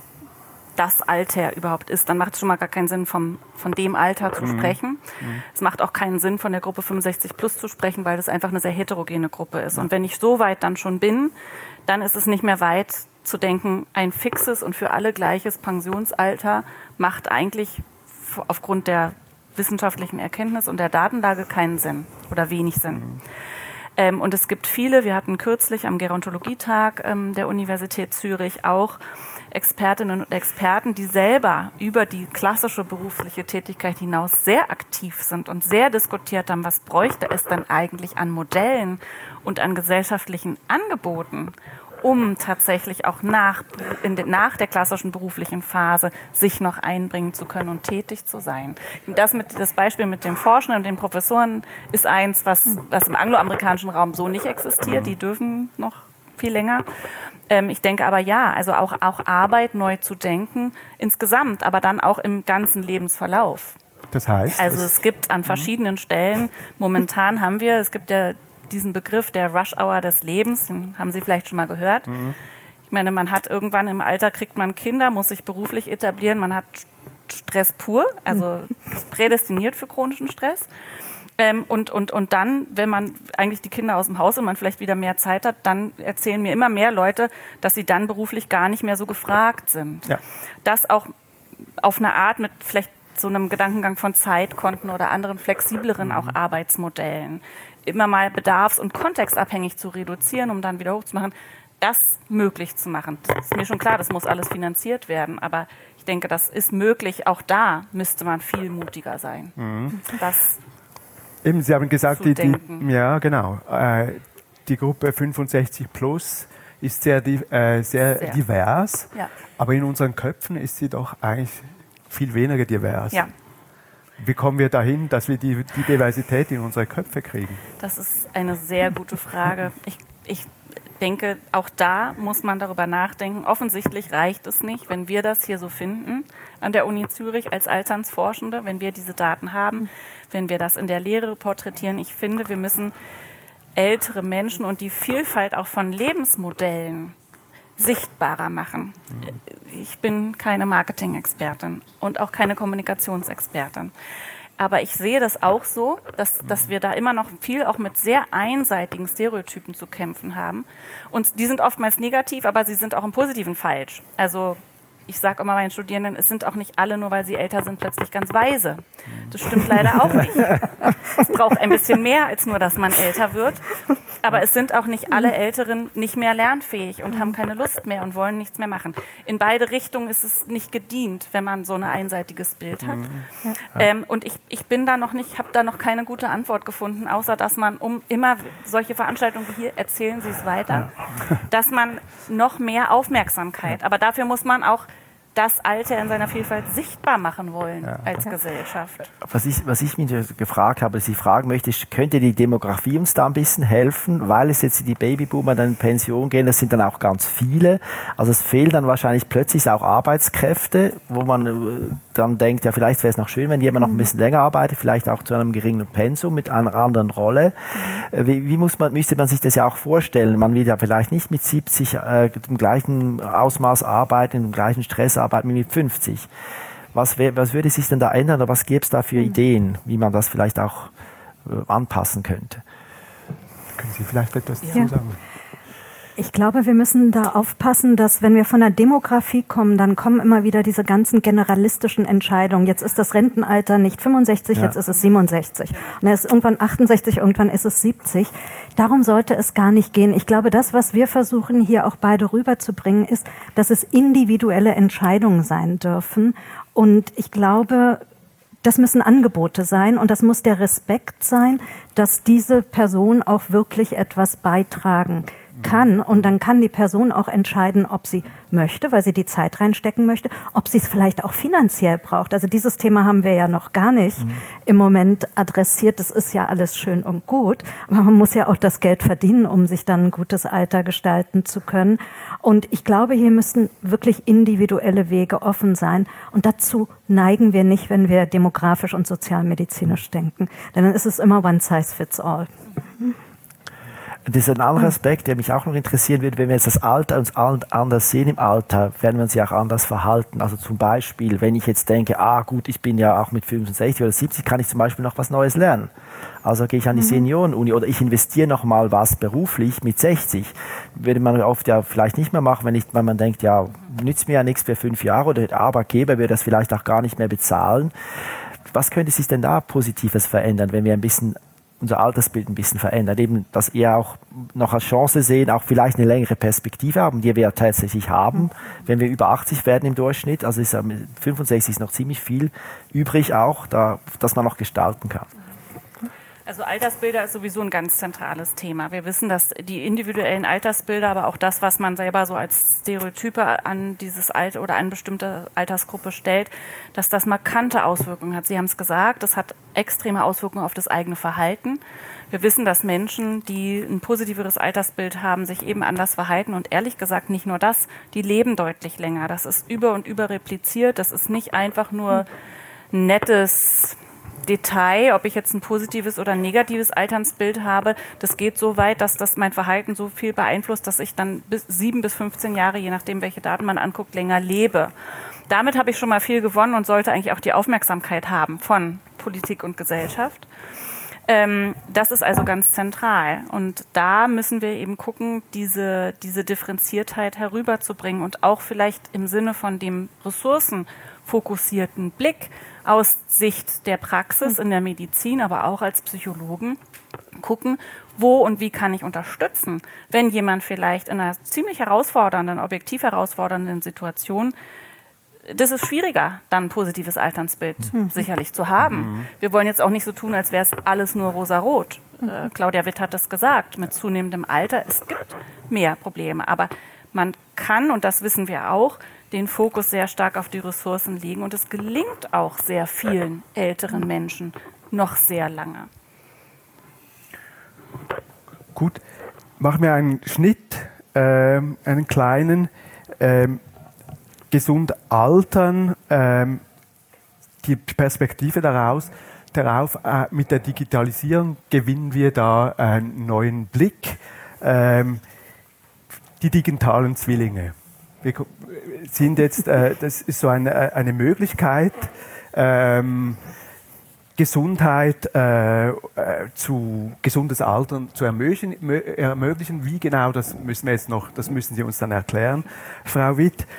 das Alter überhaupt ist, dann macht es schon mal gar keinen Sinn, von dem Alter zu sprechen. Es macht auch keinen Sinn, von der Gruppe 65 plus zu sprechen, weil das einfach eine sehr heterogene Gruppe ist. Und wenn ich so weit dann schon bin, dann ist es nicht mehr weit zu denken, ein fixes und für alle gleiches Pensionsalter macht eigentlich aufgrund der wissenschaftlichen Erkenntnis und der Datenlage keinen Sinn oder wenig Sinn. Und es gibt viele, wir hatten kürzlich am Gerontologietag der Universität Zürich auch Expertinnen und Experten, die selber über die klassische berufliche Tätigkeit hinaus sehr aktiv sind und sehr diskutiert haben, was bräuchte es denn eigentlich an Modellen und an gesellschaftlichen Angeboten, um tatsächlich auch nach der klassischen beruflichen Phase sich noch einbringen zu können und tätig zu sein. Das Beispiel mit den Forschenden und den Professoren ist eins, was im angloamerikanischen Raum so nicht existiert. Die dürfen noch viel länger. Ich denke aber ja, also auch Arbeit neu zu denken insgesamt, aber dann auch im ganzen Lebensverlauf. Das heißt? Also es gibt an verschiedenen Stellen, momentan es gibt ja diesen Begriff der Rush-Hour des Lebens, den haben Sie vielleicht schon mal gehört. Ich meine, man hat irgendwann im Alter, kriegt man Kinder, muss sich beruflich etablieren, man hat Stress pur, also prädestiniert für chronischen Stress. Und dann, wenn man eigentlich die Kinder aus dem Haus und man vielleicht wieder mehr Zeit hat, dann erzählen mir immer mehr Leute, dass sie dann beruflich gar nicht mehr so gefragt sind. Ja. Das auch auf eine Art mit vielleicht so einem Gedankengang von Zeitkonten oder anderen flexibleren auch Arbeitsmodellen immer mal bedarfs- und kontextabhängig zu reduzieren, um dann wieder hochzumachen, das möglich zu machen. Das ist mir schon klar, das muss alles finanziert werden, aber ich denke, das ist möglich. Auch da müsste man viel mutiger sein. Das eben, Sie haben gesagt, die Gruppe 65 plus ist sehr divers, ja. Aber in unseren Köpfen ist sie doch eigentlich viel weniger divers. Ja. Wie kommen wir dahin, dass wir die Diversität in unsere Köpfe kriegen? Das ist eine sehr gute Frage. Ich denke, auch da muss man darüber nachdenken. Offensichtlich reicht es nicht, wenn wir das hier so finden an der Uni Zürich als Alternsforschende, wenn wir diese Daten haben, wenn wir das in der Lehre porträtieren. Ich finde, wir müssen ältere Menschen und die Vielfalt auch von Lebensmodellen sichtbarer machen. Ich bin keine Marketing-Expertin und auch keine Kommunikationsexpertin. Aber ich sehe das auch so, dass wir da immer noch viel auch mit sehr einseitigen Stereotypen zu kämpfen haben. Und die sind oftmals negativ, aber sie sind auch im Positiven falsch. Also ich sage immer meinen Studierenden, es sind auch nicht alle, nur weil sie älter sind, plötzlich ganz weise. Das stimmt leider auch nicht. Es braucht ein bisschen mehr als nur, dass man älter wird. Aber es sind auch nicht alle Älteren nicht mehr lernfähig und haben keine Lust mehr und wollen nichts mehr machen. In beide Richtungen ist es nicht gedient, wenn man so ein einseitiges Bild hat. Und ich bin da noch nicht, habe da noch keine gute Antwort gefunden, außer dass man immer solche Veranstaltungen wie hier, erzählen Sie es weiter, dass man noch mehr Aufmerksamkeit, aber dafür muss man auch das Alter in seiner Vielfalt sichtbar machen wollen als Gesellschaft. Was ich mich gefragt habe, was ich fragen möchte, ist, könnte die Demografie uns da ein bisschen helfen, weil es jetzt die Babyboomer dann in Pension gehen, das sind dann auch ganz viele, also es fehlen dann wahrscheinlich plötzlich auch Arbeitskräfte, wo man dann denkt, ja vielleicht wäre es noch schön, wenn jemand noch ein bisschen länger arbeitet, vielleicht auch zu einem geringen Pensum mit einer anderen Rolle. Müsste man sich das ja auch vorstellen, man will ja vielleicht nicht mit 70 im gleichen Ausmaß arbeiten, im gleichen Stress arbeiten wie mit 50. Was würde sich denn da ändern oder was gäbe es da für Ideen, wie man das vielleicht auch anpassen könnte? Können Sie vielleicht etwas dazu sagen? Ich glaube, wir müssen da aufpassen, dass wenn wir von der Demografie kommen, dann kommen immer wieder diese ganzen generalistischen Entscheidungen. Jetzt ist das Rentenalter nicht 65, jetzt ist es 67. Und dann ist irgendwann 68, irgendwann ist es 70. Darum sollte es gar nicht gehen. Ich glaube, das, was wir versuchen, hier auch beide rüberzubringen, ist, dass es individuelle Entscheidungen sein dürfen. Und ich glaube, das müssen Angebote sein und das muss der Respekt sein, dass diese Person auch wirklich etwas beitragen kann. Und dann kann die Person auch entscheiden, ob sie möchte, weil sie die Zeit reinstecken möchte, ob sie es vielleicht auch finanziell braucht. Also dieses Thema haben wir ja noch gar nicht im Moment adressiert. Das ist ja alles schön und gut, aber man muss ja auch das Geld verdienen, um sich dann ein gutes Alter gestalten zu können. Und ich glaube, hier müssen wirklich individuelle Wege offen sein. Und dazu neigen wir nicht, wenn wir demografisch und sozialmedizinisch denken. Denn dann ist es immer one size fits all. Das ist ein anderer Aspekt, der mich auch noch interessieren würde. Wenn wir jetzt das Alter uns anders sehen im Alter, werden wir uns ja auch anders verhalten. Also zum Beispiel, wenn ich jetzt denke, gut, ich bin ja auch mit 65 oder 70, kann ich zum Beispiel noch was Neues lernen. Also gehe ich an die Seniorenuni oder ich investiere noch mal was beruflich mit 60. Würde man oft ja vielleicht nicht mehr machen, wenn man denkt, ja, nützt mir ja nichts für 5 Jahre oder der Arbeitgeber würde das vielleicht auch gar nicht mehr bezahlen. Was könnte sich denn da Positives verändern, wenn wir unser Altersbild ein bisschen verändert, eben, dass ihr auch noch als Chance sehen, auch vielleicht eine längere Perspektive haben, die wir ja tatsächlich haben, wenn wir über 80 werden im Durchschnitt, also 65 ist noch ziemlich viel übrig auch, dass man noch gestalten kann. Also Altersbilder ist sowieso ein ganz zentrales Thema. Wir wissen, dass die individuellen Altersbilder, aber auch das, was man selber so als Stereotype an dieses Alter oder eine bestimmte Altersgruppe stellt, dass das markante Auswirkungen hat. Sie haben es gesagt, das hat extreme Auswirkungen auf das eigene Verhalten. Wir wissen, dass Menschen, die ein positiveres Altersbild haben, sich eben anders verhalten und ehrlich gesagt nicht nur das, die leben deutlich länger. Das ist über und über repliziert. Das ist nicht einfach nur ein nettes Detail, ob ich jetzt ein positives oder ein negatives Altersbild habe, das geht so weit, dass das mein Verhalten so viel beeinflusst, dass ich dann bis 7 bis 15 Jahre, je nachdem, welche Daten man anguckt, länger lebe. Damit habe ich schon mal viel gewonnen und sollte eigentlich auch die Aufmerksamkeit haben von Politik und Gesellschaft. Das ist also ganz zentral. Und da müssen wir eben gucken, diese Differenziertheit herüberzubringen und auch vielleicht im Sinne von dem ressourcenfokussierten Blick aus Sicht der Praxis in der Medizin, aber auch als Psychologen gucken, wo und wie kann ich unterstützen, wenn jemand vielleicht in einer ziemlich herausfordernden, objektiv herausfordernden Situation, das ist schwieriger, dann ein positives Altersbild sicherlich zu haben. Wir wollen jetzt auch nicht so tun, als wäre es alles nur rosarot. Claudia Witt hat das gesagt, mit zunehmendem Alter, es gibt mehr Probleme, aber man kann, und das wissen wir auch, den Fokus sehr stark auf die Ressourcen legen. Und es gelingt auch sehr vielen älteren Menschen noch sehr lange. Gut, machen wir einen Schnitt, einen kleinen. Gesund altern, die Perspektive darauf, mit der Digitalisierung gewinnen wir da einen neuen Blick. Die digitalen Zwillinge. Wir sind jetzt, das ist so eine Möglichkeit, Gesundheit gesundes Altern zu ermöglichen. Wie genau, das müssen Sie uns dann erklären, Frau Witt.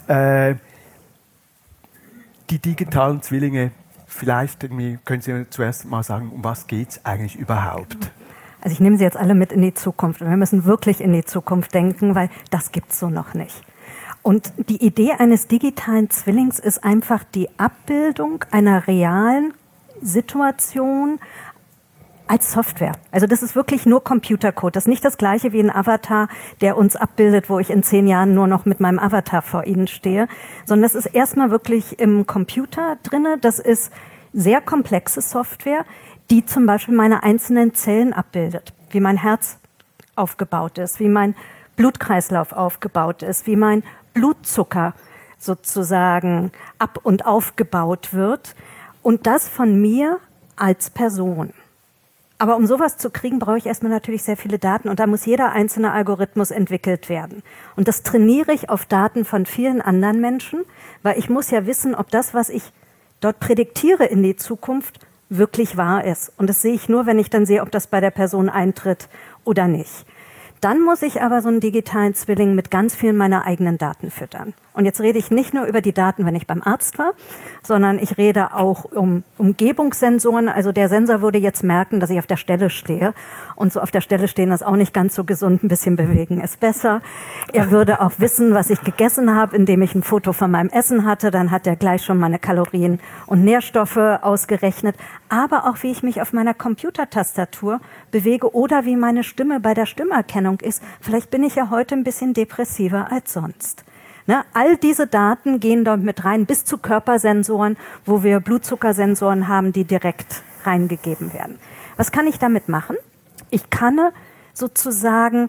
Die digitalen Zwillinge, vielleicht können Sie zuerst mal sagen, um was geht es eigentlich überhaupt? Also ich nehme Sie jetzt alle mit in die Zukunft. Und wir müssen wirklich in die Zukunft denken, weil das gibt es so noch nicht. Und die Idee eines digitalen Zwillings ist einfach die Abbildung einer realen Situation als Software. Also das ist wirklich nur Computercode. Das ist nicht das Gleiche wie ein Avatar, der uns abbildet, wo ich in 10 Jahren nur noch mit meinem Avatar vor Ihnen stehe, sondern das ist erstmal wirklich im Computer drinne. Das ist sehr komplexe Software, die zum Beispiel meine einzelnen Zellen abbildet, wie mein Herz aufgebaut ist, wie mein Blutkreislauf aufgebaut ist, wie mein Blutzucker sozusagen ab- und aufgebaut wird und das von mir als Person. Aber um sowas zu kriegen, brauche ich erstmal natürlich sehr viele Daten und da muss jeder einzelne Algorithmus entwickelt werden. Und das trainiere ich auf Daten von vielen anderen Menschen, weil ich muss ja wissen, ob das, was ich dort prädiktiere in die Zukunft, wirklich wahr ist. Und das sehe ich nur, wenn ich dann sehe, ob das bei der Person eintritt oder nicht. Dann muss ich aber so einen digitalen Zwilling mit ganz vielen meiner eigenen Daten füttern. Und jetzt rede ich nicht nur über die Daten, wenn ich beim Arzt war, sondern ich rede auch um Umgebungssensoren. Also der Sensor würde jetzt merken, dass ich auf der Stelle stehe. Und so auf der Stelle stehen ist auch nicht ganz so gesund. Ein bisschen bewegen ist besser. Er würde auch wissen, was ich gegessen habe, indem ich ein Foto von meinem Essen hatte. Dann hat er gleich schon meine Kalorien und Nährstoffe ausgerechnet. Aber auch, wie ich mich auf meiner Computertastatur bewege oder wie meine Stimme bei der Stimmerkennung ist. Vielleicht bin ich ja heute ein bisschen depressiver als sonst. Ne? All diese Daten gehen dort mit rein, bis zu Körpersensoren, wo wir Blutzuckersensoren haben, die direkt reingegeben werden. Was kann ich damit machen? Ich kann sozusagen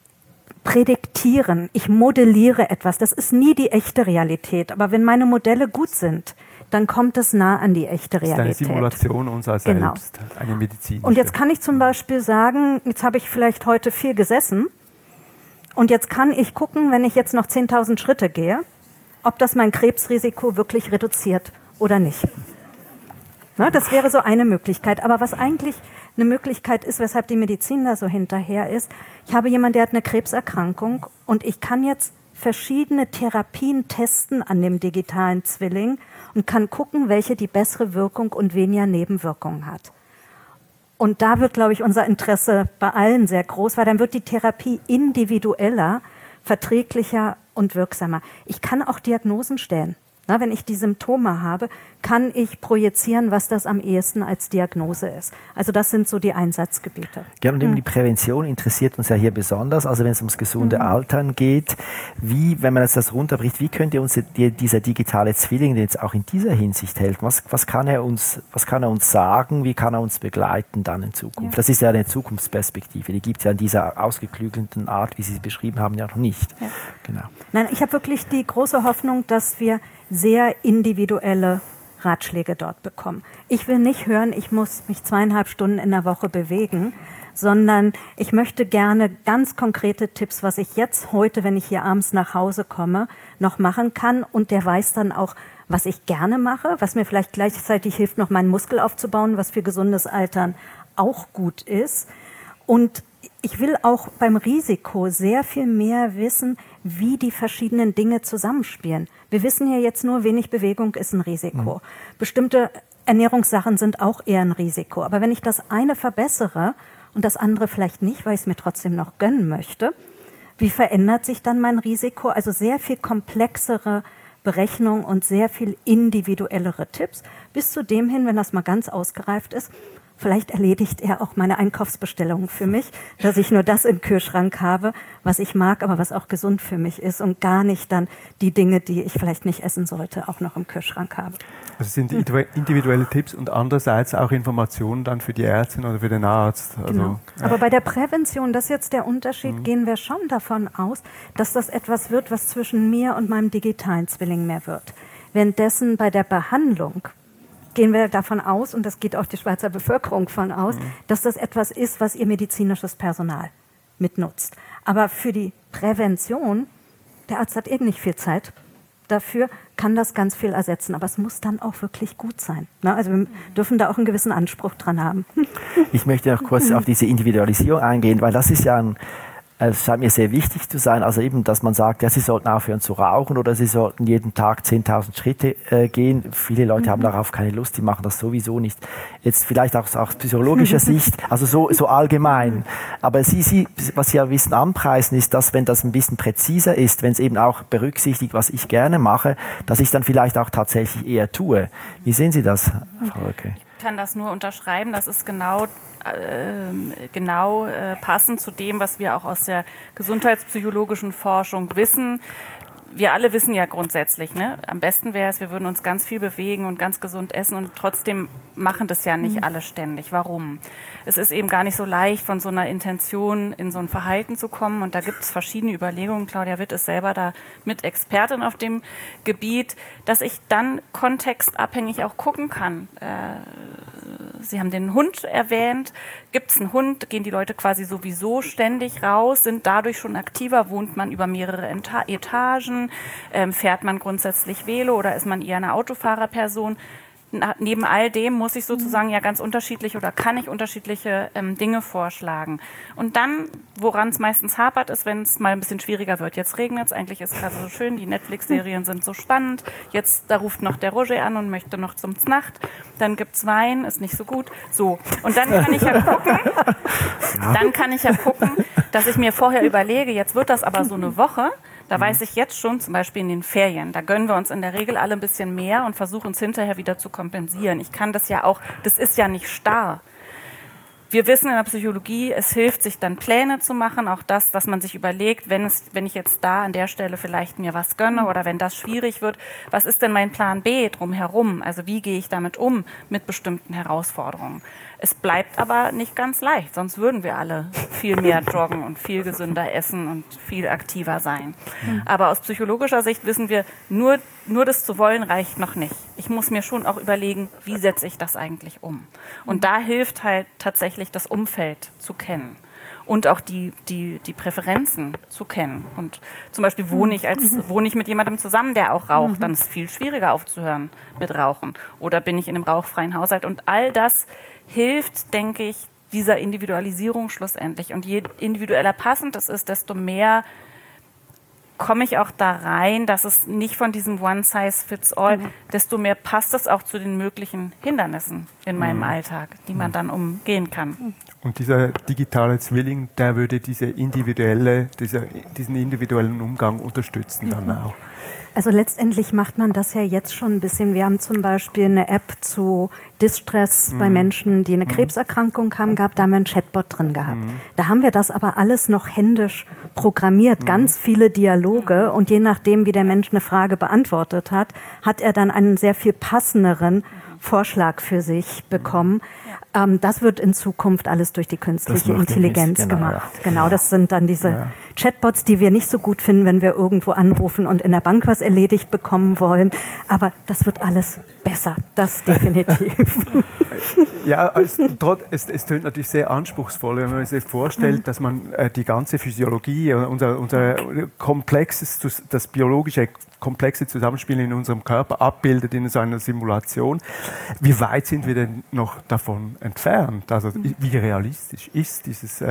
prädiktieren, ich modelliere etwas. Das ist nie die echte Realität, aber wenn meine Modelle gut sind, dann kommt es nah an die echte Realität. Das ist eine Simulation unserer selbst, eine medizinische. Und jetzt kann ich zum Beispiel sagen, jetzt habe ich vielleicht heute viel gesessen und jetzt kann ich gucken, wenn ich jetzt noch 10.000 Schritte gehe, ob das mein Krebsrisiko wirklich reduziert oder nicht. Na, das wäre so eine Möglichkeit. Aber was eigentlich eine Möglichkeit ist, weshalb die Medizin da so hinterher ist, ich habe jemanden, der hat eine Krebserkrankung und ich kann jetzt verschiedene Therapien testen an dem digitalen Zwilling und kann gucken, welche die bessere Wirkung und weniger Nebenwirkungen hat. Und da wird, glaube ich, unser Interesse bei allen sehr groß, weil dann wird die Therapie individueller, verträglicher und wirksamer. Ich kann auch Diagnosen stellen. Na, wenn ich die Symptome habe, kann ich projizieren, was das am ehesten als Diagnose ist. Also das sind so die Einsatzgebiete. Ja, und eben die Prävention interessiert uns ja hier besonders. Also wenn es ums gesunde Altern geht, wie, wenn man jetzt das runterbricht, wie könnte uns dieser digitale Zwilling, der jetzt auch in dieser Hinsicht hält, was kann er uns sagen, wie kann er uns begleiten dann in Zukunft? Ja. Das ist ja eine Zukunftsperspektive, die gibt es ja in dieser ausgeklügelten Art, wie Sie sie beschrieben haben, ja noch nicht. Ja. Genau. Nein, ich habe wirklich die große Hoffnung, dass wir sehr individuelle Ratschläge dort bekommen. Ich will nicht hören, ich muss mich 2,5 Stunden in der Woche bewegen, sondern ich möchte gerne ganz konkrete Tipps, was ich jetzt heute, wenn ich hier abends nach Hause komme, noch machen kann. Und der weiß dann auch, was ich gerne mache, was mir vielleicht gleichzeitig hilft, noch meinen Muskel aufzubauen, was für gesundes Altern auch gut ist. Und ich will auch beim Risiko sehr viel mehr wissen, wie die verschiedenen Dinge zusammenspielen. Wir wissen ja jetzt nur, wenig Bewegung ist ein Risiko. Bestimmte Ernährungssachen sind auch eher ein Risiko. Aber wenn ich das eine verbessere und das andere vielleicht nicht, weil ich es mir trotzdem noch gönnen möchte, wie verändert sich dann mein Risiko? Also sehr viel komplexere Berechnung und sehr viel individuellere Tipps, bis zu dem hin, wenn das mal ganz ausgereift ist, vielleicht erledigt er auch meine Einkaufsbestellungen für mich, dass ich nur das im Kühlschrank habe, was ich mag, aber was auch gesund für mich ist und gar nicht dann die Dinge, die ich vielleicht nicht essen sollte, auch noch im Kühlschrank habe. Also es sind individuelle Tipps und andererseits auch Informationen dann für die Ärztin oder für den Arzt. Also, genau. Aber bei der Prävention, das ist jetzt der Unterschied, gehen wir schon davon aus, dass das etwas wird, was zwischen mir und meinem digitalen Zwilling mehr wird. Währenddessen bei der Behandlung gehen wir davon aus, und das geht auch die Schweizer Bevölkerung von aus, dass das etwas ist, was ihr medizinisches Personal mitnutzt. Aber für die Prävention, der Arzt hat nicht viel Zeit, dafür kann das ganz viel ersetzen. Aber es muss dann auch wirklich gut sein. Also wir dürfen da auch einen gewissen Anspruch dran haben. Ich möchte noch kurz auf diese Individualisierung eingehen, weil das ist ja es scheint mir sehr wichtig zu sein, also eben, dass man sagt, ja, Sie sollten aufhören zu rauchen oder Sie sollten jeden Tag 10.000 Schritte gehen. Viele Leute haben darauf keine Lust, die machen das sowieso nicht. Jetzt vielleicht auch aus psychologischer Sicht, also so allgemein. Aber Sie, was Sie ja wissen, anpreisen, ist, dass wenn das ein bisschen präziser ist, wenn es eben auch berücksichtigt, was ich gerne mache, dass ich dann vielleicht auch tatsächlich eher tue. Wie sehen Sie das, Frau Röcke? Ich kann das nur unterschreiben, das ist genau passend zu dem, was wir auch aus der gesundheitspsychologischen Forschung wissen. Wir alle wissen ja grundsätzlich, ne? Am besten wäre es, wir würden uns ganz viel bewegen und ganz gesund essen und trotzdem machen das ja nicht alle ständig. Warum? Es ist eben gar nicht so leicht, von so einer Intention in so ein Verhalten zu kommen und da gibt es verschiedene Überlegungen. Claudia Witt ist selber da mit Expertin auf dem Gebiet, dass ich dann kontextabhängig auch gucken kann. Sie haben den Hund erwähnt. Gibt es einen Hund, gehen die Leute quasi sowieso ständig raus, sind dadurch schon aktiver, wohnt man über mehrere Etagen, fährt man grundsätzlich Velo oder ist man eher eine Autofahrerperson? neben all dem muss ich sozusagen ja ganz unterschiedliche oder kann ich unterschiedliche Dinge vorschlagen. Und dann, woran es meistens hapert, ist, wenn es mal ein bisschen schwieriger wird. Jetzt regnet es, eigentlich ist es gerade so schön, die Netflix-Serien sind so spannend. Jetzt, da ruft noch der Roger an und möchte noch zum Znacht. Dann gibt's Wein, ist nicht so gut. So. Und dann kann ich ja gucken, dass ich mir vorher überlege, jetzt wird das aber so eine Woche. Da weiß ich jetzt schon, zum Beispiel in den Ferien, da gönnen wir uns in der Regel alle ein bisschen mehr und versuchen uns hinterher wieder zu kompensieren. Ich kann das ja auch, das ist ja nicht starr. Wir wissen in der Psychologie, es hilft, sich dann Pläne zu machen, auch das, dass man sich überlegt, wenn ich jetzt da an der Stelle vielleicht mir was gönne oder wenn das schwierig wird, was ist denn mein Plan B drumherum? Also wie gehe ich damit um mit bestimmten Herausforderungen? Es bleibt aber nicht ganz leicht, sonst würden wir alle viel mehr joggen und viel gesünder essen und viel aktiver sein. Aber aus psychologischer Sicht wissen wir, nur das zu wollen reicht noch nicht. Ich muss mir schon auch überlegen, wie setze ich das eigentlich um? Und da hilft halt tatsächlich das Umfeld zu kennen und auch die Präferenzen zu kennen. Und zum Beispiel wohne ich mit jemandem zusammen, der auch raucht, dann ist es viel schwieriger aufzuhören mit Rauchen. Oder bin ich in einem rauchfreien Haushalt? Und all das hilft, denke ich, dieser Individualisierung schlussendlich. Und je individueller passend es ist, desto mehr komme ich auch da rein, dass es nicht von diesem One-Size-Fits-All, desto mehr passt es auch zu den möglichen Hindernissen in meinem Alltag, die man dann umgehen kann. Und dieser digitale Zwilling, der würde diesen individuellen Umgang unterstützen dann auch. Also letztendlich macht man das ja jetzt schon ein bisschen. Wir haben zum Beispiel eine App zu Distress bei Menschen, die eine Krebserkrankung haben gehabt. Da haben wir einen Chatbot drin gehabt. Da haben wir das aber alles noch händisch programmiert. Ganz viele Dialoge. Und je nachdem, wie der Mensch eine Frage beantwortet hat, hat er dann einen sehr viel passenderen Vorschlag für sich bekommen. Das wird in Zukunft alles durch die künstliche Intelligenz gemacht. Genau, das sind dann diese Chatbots, die wir nicht so gut finden, wenn wir irgendwo anrufen und in der Bank was erledigt bekommen wollen. Aber das wird alles besser, das definitiv. Ja, es tönt natürlich sehr anspruchsvoll, wenn man sich vorstellt, dass man die ganze Physiologie, unser komplexes, das biologische komplexe Zusammenspiel in unserem Körper abbildet in so einer Simulation. Wie weit sind wir denn noch davon entfernt? Also wie realistisch ist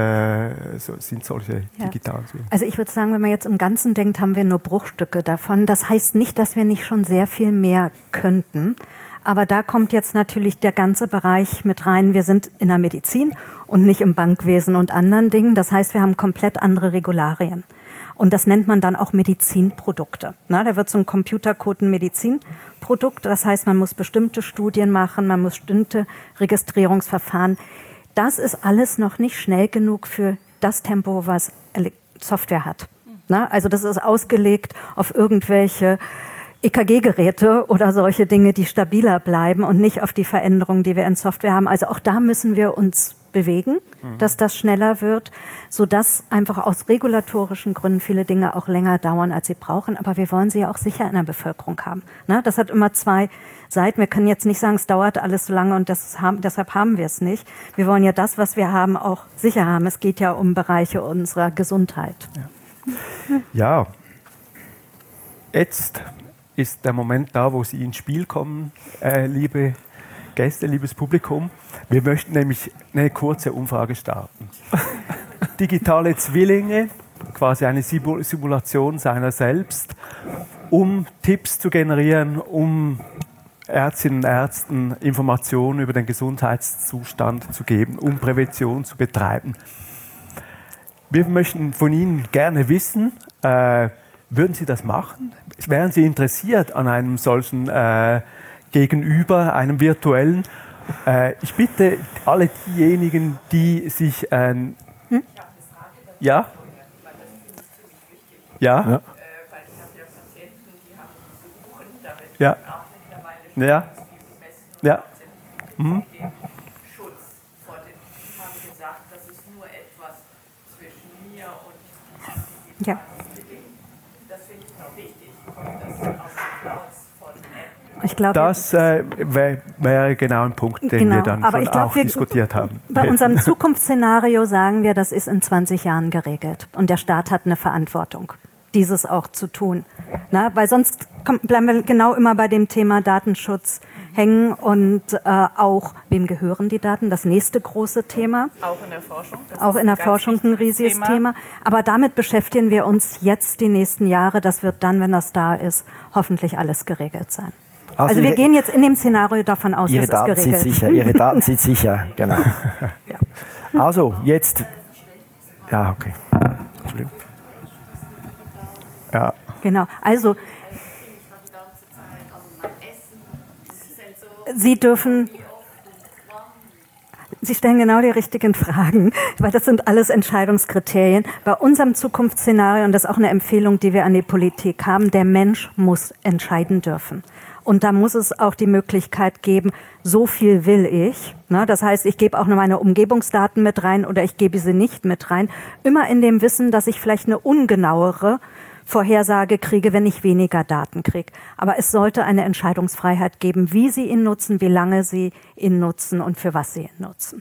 sind solche digitalen Zwillinge? Also ich würde sagen, wenn man jetzt im Ganzen denkt, haben wir nur Bruchstücke davon. Das heißt nicht, dass wir nicht schon sehr viel mehr könnten. Aber da kommt jetzt natürlich der ganze Bereich mit rein. Wir sind in der Medizin und nicht im Bankwesen und anderen Dingen. Das heißt, wir haben komplett andere Regularien. Und das nennt man dann auch Medizinprodukte. Da wird so ein Computercode ein Medizinprodukt. Das heißt, man muss bestimmte Studien machen, man muss bestimmte Registrierungsverfahren. Das ist alles noch nicht schnell genug für das Tempo, was Software hat. Also das ist ausgelegt auf irgendwelche EKG-Geräte oder solche Dinge, die stabiler bleiben und nicht auf die Veränderungen, die wir in Software haben. Also auch da müssen wir uns bewegen, dass das schneller wird, sodass einfach aus regulatorischen Gründen viele Dinge auch länger dauern, als sie brauchen. Aber wir wollen sie ja auch sicher in der Bevölkerung haben. Das hat immer zwei Seiten. Wir können jetzt nicht sagen, es dauert alles so lange und deshalb haben wir es nicht. Wir wollen ja das, was wir haben, auch sicher haben. Es geht ja um Bereiche unserer Gesundheit. Ja, jetzt ist der Moment da, wo Sie ins Spiel kommen, liebe Gäste, liebes Publikum. Wir möchten nämlich eine kurze Umfrage starten. Digitale Zwillinge, quasi eine Simulation seiner selbst, um Tipps zu generieren, um Ärztinnen und Ärzten Informationen über den Gesundheitszustand zu geben, um Prävention zu betreiben. Wir möchten von Ihnen gerne wissen, würden Sie das machen? Wären Sie interessiert an einem solchen Gegenüber, einem virtuellen? Ich bitte alle diejenigen, die sich... Ja? Ja? Ja. Ja. Ja. Mhm. Ja. Ich glaube, das wäre genau ein Punkt, den wir dann auch diskutiert haben. Bei unserem Zukunftsszenario sagen wir, das ist in 20 Jahren geregelt. Und der Staat hat eine Verantwortung, dieses auch zu tun. Na, weil sonst bleiben wir genau immer bei dem Thema Datenschutz hängen und auch, wem gehören die Daten? Das nächste große Thema. Auch in der Forschung. Auch in der Forschung ein riesiges Thema. Aber damit beschäftigen wir uns jetzt die nächsten Jahre. Das wird dann, wenn das da ist, hoffentlich alles geregelt sein. Also wir gehen jetzt in dem Szenario davon aus, dass es geregelt ist. Ihre Daten sind sicher, genau. Ja. Also, jetzt... Ja, okay. Entschuldigung. Ja. Genau, also Sie stellen genau die richtigen Fragen, weil das sind alles Entscheidungskriterien. Bei unserem Zukunftsszenario, und das ist auch eine Empfehlung, die wir an die Politik haben, der Mensch muss entscheiden dürfen. Und da muss es auch die Möglichkeit geben, so viel will ich. Ne? Das heißt, ich gebe auch noch meine Umgebungsdaten mit rein oder ich gebe sie nicht mit rein. Immer in dem Wissen, dass ich vielleicht eine ungenauere Vorhersage kriege, wenn ich weniger Daten kriege. Aber es sollte eine Entscheidungsfreiheit geben, wie Sie ihn nutzen, wie lange Sie ihn nutzen und für was Sie ihn nutzen.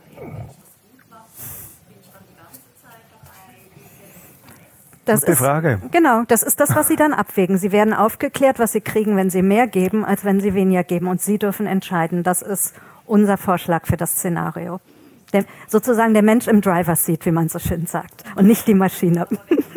Gute Frage. Genau, das ist das, was Sie dann abwägen. Sie werden aufgeklärt, was Sie kriegen, wenn Sie mehr geben, als wenn Sie weniger geben. Und Sie dürfen entscheiden. Das ist unser Vorschlag für das Szenario. Sozusagen der Mensch im Driver's Seat, wie man so schön sagt. Und nicht die Maschine.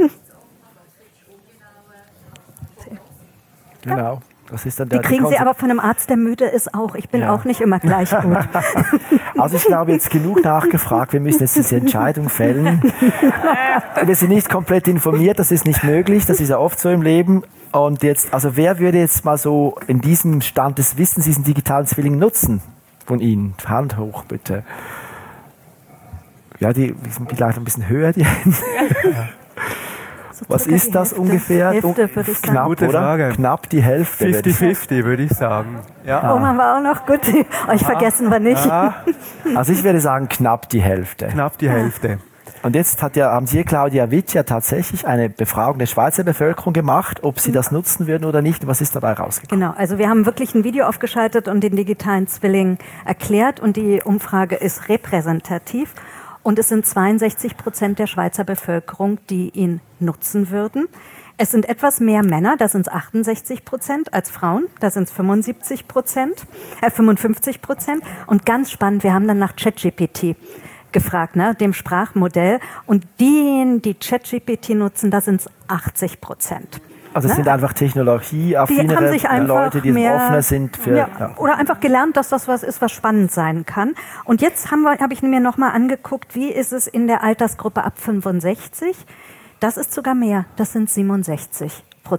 Genau. Das ist dann die kriegen Sie aber von einem Arzt, der müde ist, auch. Ich bin auch nicht immer gleich gut. Also ich glaube, jetzt genug nachgefragt. Wir müssen jetzt diese Entscheidung fällen. Wir sind nicht komplett informiert, das ist nicht möglich. Das ist ja oft so im Leben. Und jetzt, also wer würde jetzt mal so in diesem Stand des Wissens diesen digitalen Zwilling nutzen von Ihnen? Hand hoch, bitte. Ja, die sind vielleicht ein bisschen höher, die Hände. So was ist das ungefähr? Hälfte, würde ich sagen. Knapp, gute oder? Frage. Knapp die Hälfte. 50-50, würde ich sagen. Ja. Oma war auch noch gut. Euch vergessen wir nicht. Ja. Also ich würde sagen, knapp die Hälfte. Knapp die Hälfte. Und jetzt haben Sie, Claudia Witt, ja tatsächlich eine Befragung der Schweizer Bevölkerung gemacht, ob sie das nutzen würden oder nicht. Was ist dabei rausgekommen? Genau, also wir haben wirklich ein Video aufgeschaltet und den digitalen Zwilling erklärt. Und die Umfrage ist repräsentativ. Und es sind 62% der Schweizer Bevölkerung, die ihn nutzen würden. Es sind etwas mehr Männer, da sind es 68% als Frauen, da sind es 55%. Und ganz spannend, wir haben dann nach ChatGPT gefragt, ne, dem Sprachmodell. Und diejenigen, die ChatGPT nutzen, da sind es 80%. Also es sind einfach technologieaffinere Leute, die offener sind für... Oder einfach gelernt, dass das was ist, was spannend sein kann. Und jetzt habe ich mir nochmal angeguckt, wie ist es in der Altersgruppe ab 65? Das ist sogar mehr, das sind 67%.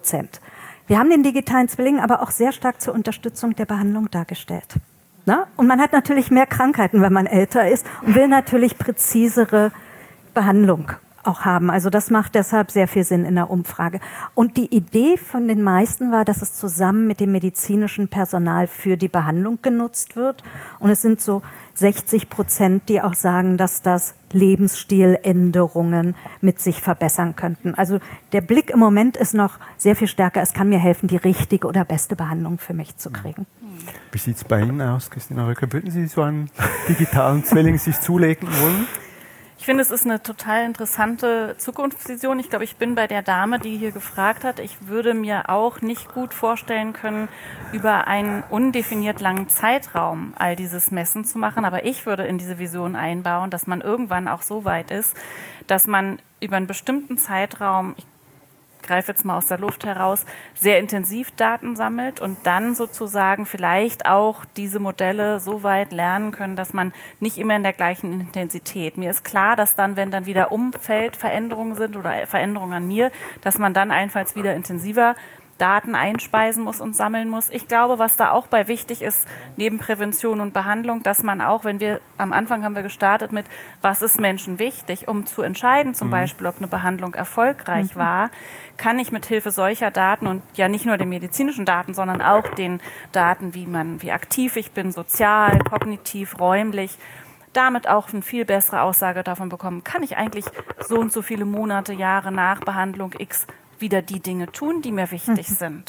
Wir haben den digitalen Zwilling aber auch sehr stark zur Unterstützung der Behandlung dargestellt. Na? Und man hat natürlich mehr Krankheiten, wenn man älter ist und will natürlich präzisere Behandlung auch haben. Also das macht deshalb sehr viel Sinn in der Umfrage. Und die Idee von den meisten war, dass es zusammen mit dem medizinischen Personal für die Behandlung genutzt wird. Und es sind so 60%, die auch sagen, dass das Lebensstiländerungen mit sich verbessern könnten. Also der Blick im Moment ist noch sehr viel stärker. Es kann mir helfen, die richtige oder beste Behandlung für mich zu kriegen. Wie sieht es bei Ihnen aus, Christina Röcker? Würden Sie so einen digitalen Zwilling sich zulegen wollen? Ich finde, es ist eine total interessante Zukunftsvision. Ich glaube, ich bin bei der Dame, die hier gefragt hat. Ich würde mir auch nicht gut vorstellen können, über einen undefiniert langen Zeitraum all dieses Messen zu machen. Aber ich würde in diese Vision einbauen, dass man irgendwann auch so weit ist, dass man über einen bestimmten Zeitraum, ich greife jetzt mal aus der Luft heraus, sehr intensiv Daten sammelt und dann sozusagen vielleicht auch diese Modelle so weit lernen können, dass man nicht immer in der gleichen Intensität. Mir ist klar, dass dann, wenn dann wieder Umfeldveränderungen sind oder Veränderungen an mir, dass man dann allenfalls wieder intensiver Daten einspeisen muss und sammeln muss. Ich glaube, was da auch bei wichtig ist, neben Prävention und Behandlung, dass man auch, wenn wir, am Anfang haben wir gestartet mit, was ist Menschen wichtig, um zu entscheiden, zum Beispiel, ob eine Behandlung erfolgreich war, kann ich mit Hilfe solcher Daten und ja nicht nur den medizinischen Daten, sondern auch den Daten, wie aktiv ich bin, sozial, kognitiv, räumlich, damit auch eine viel bessere Aussage davon bekommen, kann ich eigentlich so und so viele Monate, Jahre nach Behandlung X wieder die Dinge tun, die mir wichtig sind.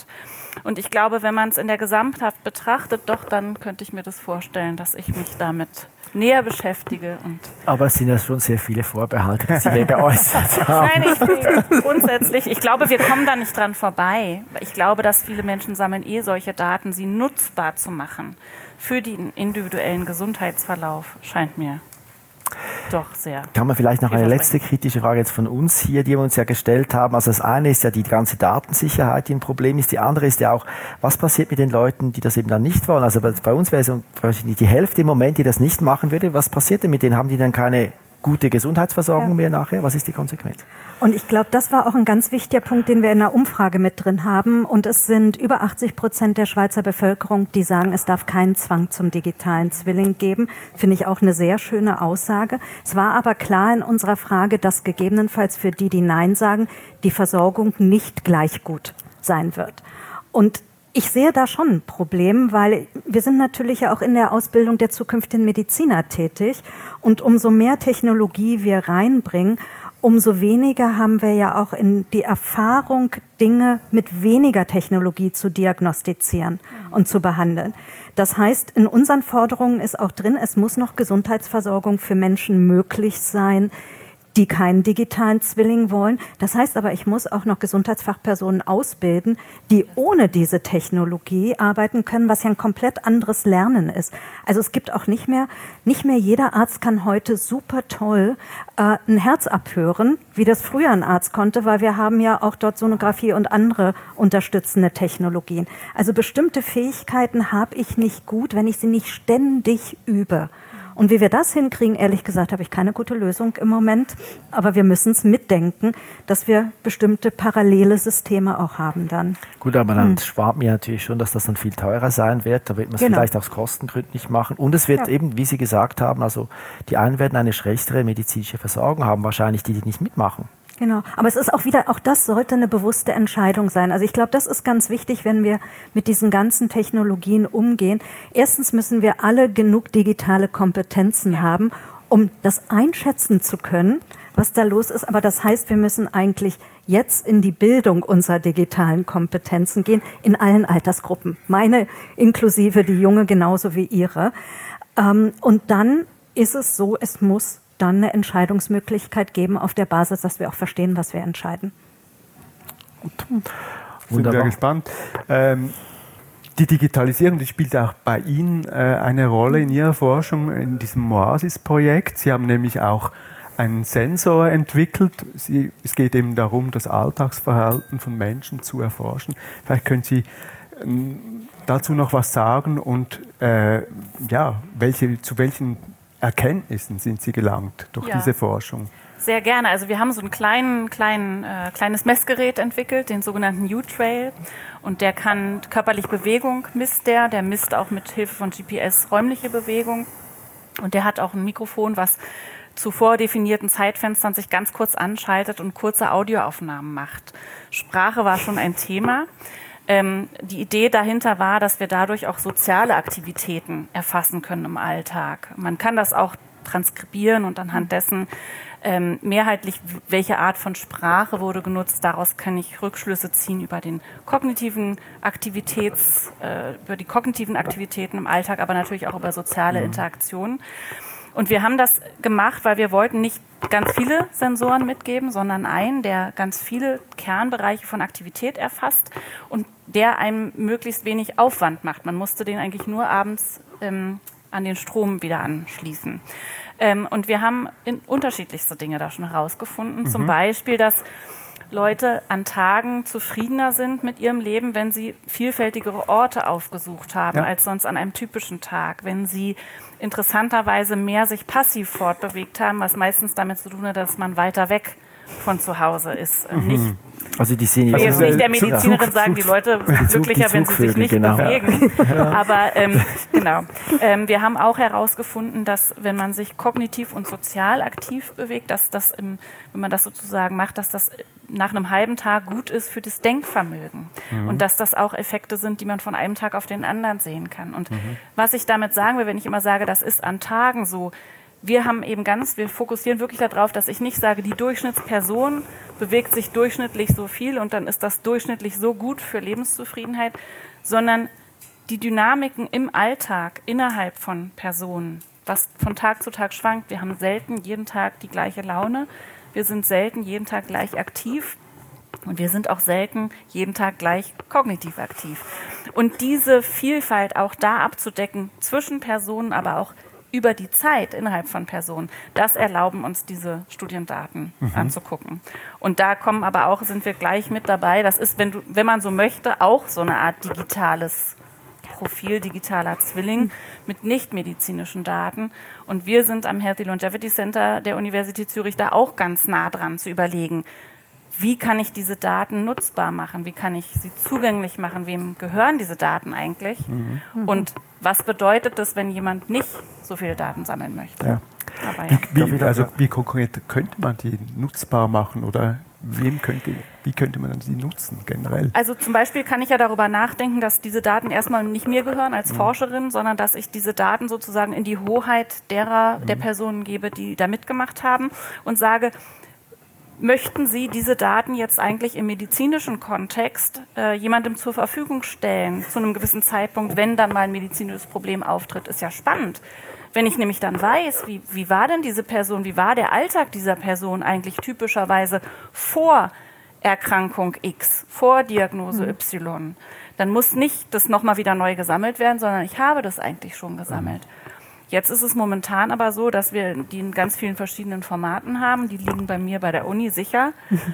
Und ich glaube, wenn man es in der Gesamtheit betrachtet, doch, dann könnte ich mir das vorstellen, dass ich mich damit näher beschäftige. Aber es sind ja schon sehr viele Vorbehalte, die Sie hier geäußert haben. Nein, grundsätzlich, ich glaube, wir kommen da nicht dran vorbei. Ich glaube, dass viele Menschen sammeln solche Daten, sie nutzbar zu machen für den individuellen Gesundheitsverlauf, scheint mir doch sehr. Kann man vielleicht noch eine letzte kritische Frage jetzt von uns hier, die wir uns ja gestellt haben. Also das eine ist ja die ganze Datensicherheit, die ein Problem ist. Die andere ist ja auch, was passiert mit den Leuten, die das eben dann nicht wollen? Also bei uns wäre es wahrscheinlich die Hälfte im Moment, die das nicht machen würde. Was passiert denn mit denen? Haben die dann keine gute Gesundheitsversorgung mehr nachher? Was ist die Konsequenz? Und ich glaube, das war auch ein ganz wichtiger Punkt, den wir in der Umfrage mit drin haben. Und es sind über 80% der Schweizer Bevölkerung, die sagen, es darf keinen Zwang zum digitalen Zwilling geben. Finde ich auch eine sehr schöne Aussage. Es war aber klar in unserer Frage, dass gegebenenfalls für die, die Nein sagen, die Versorgung nicht gleich gut sein wird. Und ich sehe da schon ein Problem, weil wir sind natürlich ja auch in der Ausbildung der zukünftigen Mediziner tätig. Und umso mehr Technologie wir reinbringen, umso weniger haben wir ja auch in die Erfahrung, Dinge mit weniger Technologie zu diagnostizieren und zu behandeln. Das heißt, in unseren Forderungen ist auch drin, es muss noch Gesundheitsversorgung für Menschen möglich sein, die keinen digitalen Zwilling wollen. Das heißt aber, ich muss auch noch Gesundheitsfachpersonen ausbilden, die ohne diese Technologie arbeiten können, was ja ein komplett anderes Lernen ist. Also es gibt auch nicht mehr jeder Arzt kann heute super toll ein Herz abhören, wie das früher ein Arzt konnte, weil wir haben ja auch dort Sonographie und andere unterstützende Technologien. Also bestimmte Fähigkeiten habe ich nicht gut, wenn ich sie nicht ständig übe. Und wie wir das hinkriegen, ehrlich gesagt, habe ich keine gute Lösung im Moment. Aber wir müssen es mitdenken, dass wir bestimmte parallele Systeme auch haben dann. Gut, aber dann spart mir natürlich schon, dass das dann viel teurer sein wird. Da wird man es vielleicht aus Kostengründen nicht machen. Und es wird eben, wie Sie gesagt haben, also die einen werden eine schlechtere medizinische Versorgung haben, wahrscheinlich die nicht mitmachen. Genau, aber es ist auch das sollte eine bewusste Entscheidung sein. Also ich glaube, das ist ganz wichtig, wenn wir mit diesen ganzen Technologien umgehen. Erstens müssen wir alle genug digitale Kompetenzen haben, um das einschätzen zu können, was da los ist. Aber das heißt, wir müssen eigentlich jetzt in die Bildung unserer digitalen Kompetenzen gehen, in allen Altersgruppen. Meine inklusive, die Junge genauso wie ihre. Und dann ist es so, es muss dann eine Entscheidungsmöglichkeit geben auf der Basis, dass wir auch verstehen, was wir entscheiden. Gut. Sind wir gespannt. Die Digitalisierung, die spielt auch bei Ihnen eine Rolle in Ihrer Forschung, in diesem Oasis-Projekt. Sie haben nämlich auch einen Sensor entwickelt. Es geht eben darum, das Alltagsverhalten von Menschen zu erforschen. Vielleicht können Sie dazu noch was sagen und zu welchen Erkenntnissen sind Sie gelangt durch diese Forschung? Sehr gerne. Also wir haben so ein kleines Messgerät entwickelt, den sogenannten U-Trail. Und der kann körperliche Bewegung misst der misst auch mit Hilfe von GPS räumliche Bewegung. Und der hat auch ein Mikrofon, was zu vordefinierten Zeitfenstern sich ganz kurz anschaltet und kurze Audioaufnahmen macht. Sprache war schon ein Thema. Die Idee dahinter war, dass wir dadurch auch soziale Aktivitäten erfassen können im Alltag. Man kann das auch transkribieren und anhand dessen mehrheitlich, welche Art von Sprache wurde genutzt. Daraus kann ich Rückschlüsse ziehen über die kognitiven Aktivitäten im Alltag, aber natürlich auch über soziale Interaktionen. Und wir haben das gemacht, weil wir wollten nicht ganz viele Sensoren mitgeben, sondern einen, der ganz viele Kernbereiche von Aktivität erfasst und der einem möglichst wenig Aufwand macht. Man musste den eigentlich nur abends an den Strom wieder anschließen. Und wir haben unterschiedlichste Dinge da schon herausgefunden. Zum Beispiel, dass Leute an Tagen zufriedener sind mit ihrem Leben, wenn sie vielfältigere Orte aufgesucht haben als sonst an einem typischen Tag. Wenn sie interessanterweise mehr sich passiv fortbewegt haben, was meistens damit zu tun hat, dass man weiter weg von zu Hause ist. Nicht, also die sehen ich will jetzt nicht der Medizinerin sagen, die Leute sind glücklicher, wenn sie sich nicht bewegen. Aber wir haben auch herausgefunden, dass wenn man sich kognitiv und sozial aktiv bewegt, dass das, wenn man das sozusagen macht, dass das nach einem halben Tag gut ist für das Denkvermögen. Und dass das auch Effekte sind, die man von einem Tag auf den anderen sehen kann. Und was ich damit sagen will, wenn ich immer sage, das ist an Tagen so, wir fokussieren wirklich darauf, dass ich nicht sage, die Durchschnittsperson bewegt sich durchschnittlich so viel und dann ist das durchschnittlich so gut für Lebenszufriedenheit, sondern die Dynamiken im Alltag innerhalb von Personen, was von Tag zu Tag schwankt. Wir haben selten jeden Tag die gleiche Laune, wir sind selten jeden Tag gleich aktiv und wir sind auch selten jeden Tag gleich kognitiv aktiv. Und diese Vielfalt auch da abzudecken zwischen Personen, aber auch über die Zeit innerhalb von Personen, das erlauben uns diese Studiendaten anzugucken. Und da sind wir gleich mit dabei. Das ist, wenn man so möchte, auch so eine Art digitales Profil, digitaler Zwilling mit nichtmedizinischen Daten. Und wir sind am Healthy Longevity Center der Universität Zürich da auch ganz nah dran zu überlegen, wie kann ich diese Daten nutzbar machen? Wie kann ich sie zugänglich machen? Wem gehören diese Daten eigentlich? Und was bedeutet das, wenn jemand nicht so viele Daten sammeln möchte? Ja. Aber ja. Wie konkret könnte man die nutzbar machen oder wie könnte man sie nutzen generell? Also zum Beispiel kann ich ja darüber nachdenken, dass diese Daten erstmal nicht mir gehören als Forscherin, sondern dass ich diese Daten sozusagen in die Hoheit der Personen gebe, die da mitgemacht haben und sage, möchten Sie diese Daten jetzt eigentlich im medizinischen Kontext jemandem zur Verfügung stellen, zu einem gewissen Zeitpunkt, wenn dann mal ein medizinisches Problem auftritt? Ist ja spannend. Wenn ich nämlich dann weiß, wie war denn diese Person, wie war der Alltag dieser Person eigentlich typischerweise vor Erkrankung X, vor Diagnose Y, dann muss nicht das nochmal wieder neu gesammelt werden, sondern ich habe das eigentlich schon gesammelt. Jetzt ist es momentan aber so, dass wir die in ganz vielen verschiedenen Formaten haben. Die liegen bei mir bei der Uni sicher.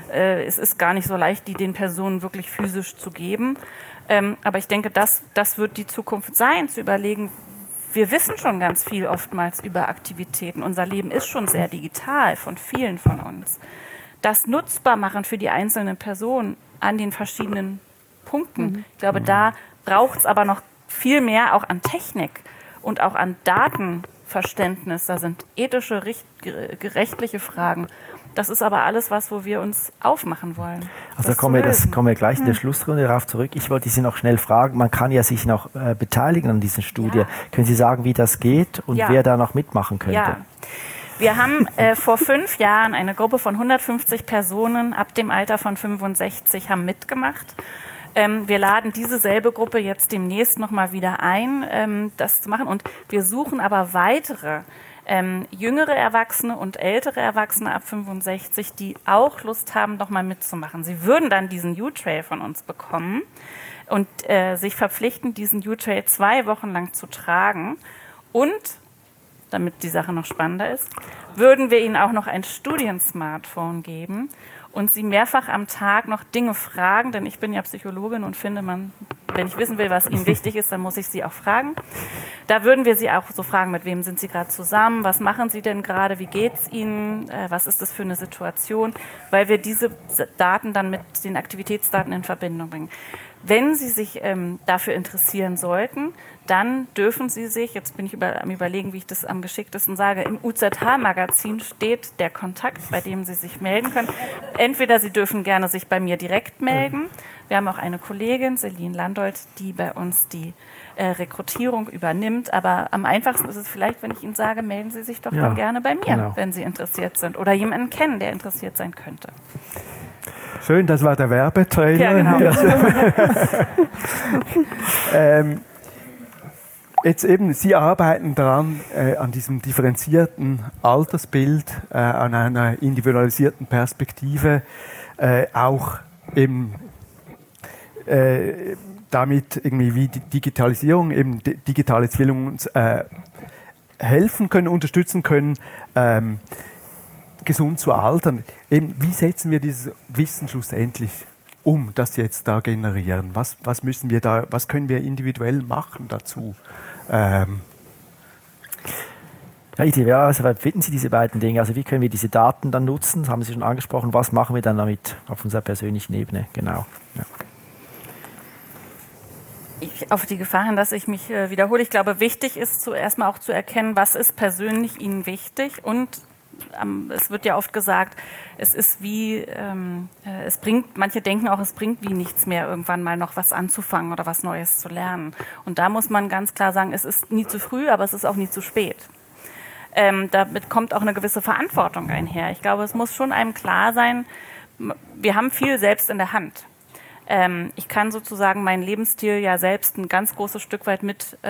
Es ist gar nicht so leicht, die den Personen wirklich physisch zu geben. Aber ich denke, das wird die Zukunft sein, zu überlegen, wir wissen schon ganz viel oftmals über Aktivitäten. Unser Leben ist schon sehr digital von vielen von uns. Das nutzbar machen für die einzelne Person an den verschiedenen Punkten. Ich glaube, da braucht es aber noch viel mehr auch an Technik und auch an Datenverständnis. Da sind ethische, rechtliche Fragen. Das ist aber alles wo wir uns aufmachen wollen. Also da kommen wir gleich in der Schlussrunde darauf zurück. Ich wollte Sie noch schnell fragen, man kann ja sich noch beteiligen an diesen Studien. Ja. Können Sie sagen, wie das geht und wer da noch mitmachen könnte? Ja. Wir haben vor 5 Jahren eine Gruppe von 150 Personen ab dem Alter von 65 haben mitgemacht. Wir laden diese selbe Gruppe jetzt demnächst nochmal wieder ein, das zu machen. Und wir suchen aber weitere jüngere Erwachsene und ältere Erwachsene ab 65, die auch Lust haben, nochmal mitzumachen. Sie würden dann diesen U-Trail von uns bekommen und sich verpflichten, diesen U-Trail 2 Wochen lang zu tragen. Und, damit die Sache noch spannender ist, würden wir ihnen auch noch ein Studien-Smartphone geben und sie mehrfach am Tag noch Dinge fragen, denn ich bin ja Psychologin und finde, wenn ich wissen will, was ihnen wichtig ist, dann muss ich sie auch fragen. Da würden wir sie auch so fragen, mit wem sind sie gerade zusammen, was machen sie denn gerade, wie geht's ihnen, was ist das für eine Situation, weil wir diese Daten dann mit den Aktivitätsdaten in Verbindung bringen. Wenn Sie sich dafür interessieren sollten, dann dürfen Sie sich, jetzt bin ich am Überlegen, wie ich das am geschicktesten sage, im UZH-Magazin steht der Kontakt, bei dem Sie sich melden können. Entweder Sie dürfen gerne sich bei mir direkt melden. Wir haben auch eine Kollegin, Celine Landolt, die bei uns die Rekrutierung übernimmt. Aber am einfachsten ist es vielleicht, wenn ich Ihnen sage, melden Sie sich doch dann gerne bei mir, wenn Sie interessiert sind oder jemanden kennen, der interessiert sein könnte. Schön, das war der Werbetrailer. Ja, genau. Jetzt eben, Sie arbeiten daran, an diesem differenzierten Altersbild, an einer individualisierten Perspektive, auch eben damit irgendwie wie die Digitalisierung, eben digitale Zwillinge uns helfen können, unterstützen können, gesund zu altern. Eben, wie setzen wir dieses Wissen schlussendlich um, das Sie jetzt da generieren? Was müssen wir da, was können wir individuell machen dazu? Ja, idealerweise finden Sie diese beiden Dinge. Also wie können wir diese Daten dann nutzen? Das haben Sie schon angesprochen. Was machen wir dann damit auf unserer persönlichen Ebene? Genau. Ja. Auf die Gefahr hin, dass ich mich wiederhole. Ich glaube, wichtig ist zuerst mal auch zu erkennen, was ist persönlich Ihnen wichtig, und es wird ja oft gesagt, es ist wie, manche denken auch, es bringt wie nichts mehr, irgendwann mal noch was anzufangen oder was Neues zu lernen. Und da muss man ganz klar sagen, es ist nie zu früh, aber es ist auch nie zu spät. damit kommt auch eine gewisse Verantwortung einher. Ich glaube, es muss schon einem klar sein, wir haben viel selbst in der Hand. Ich kann sozusagen meinen Lebensstil ja selbst ein ganz großes Stück weit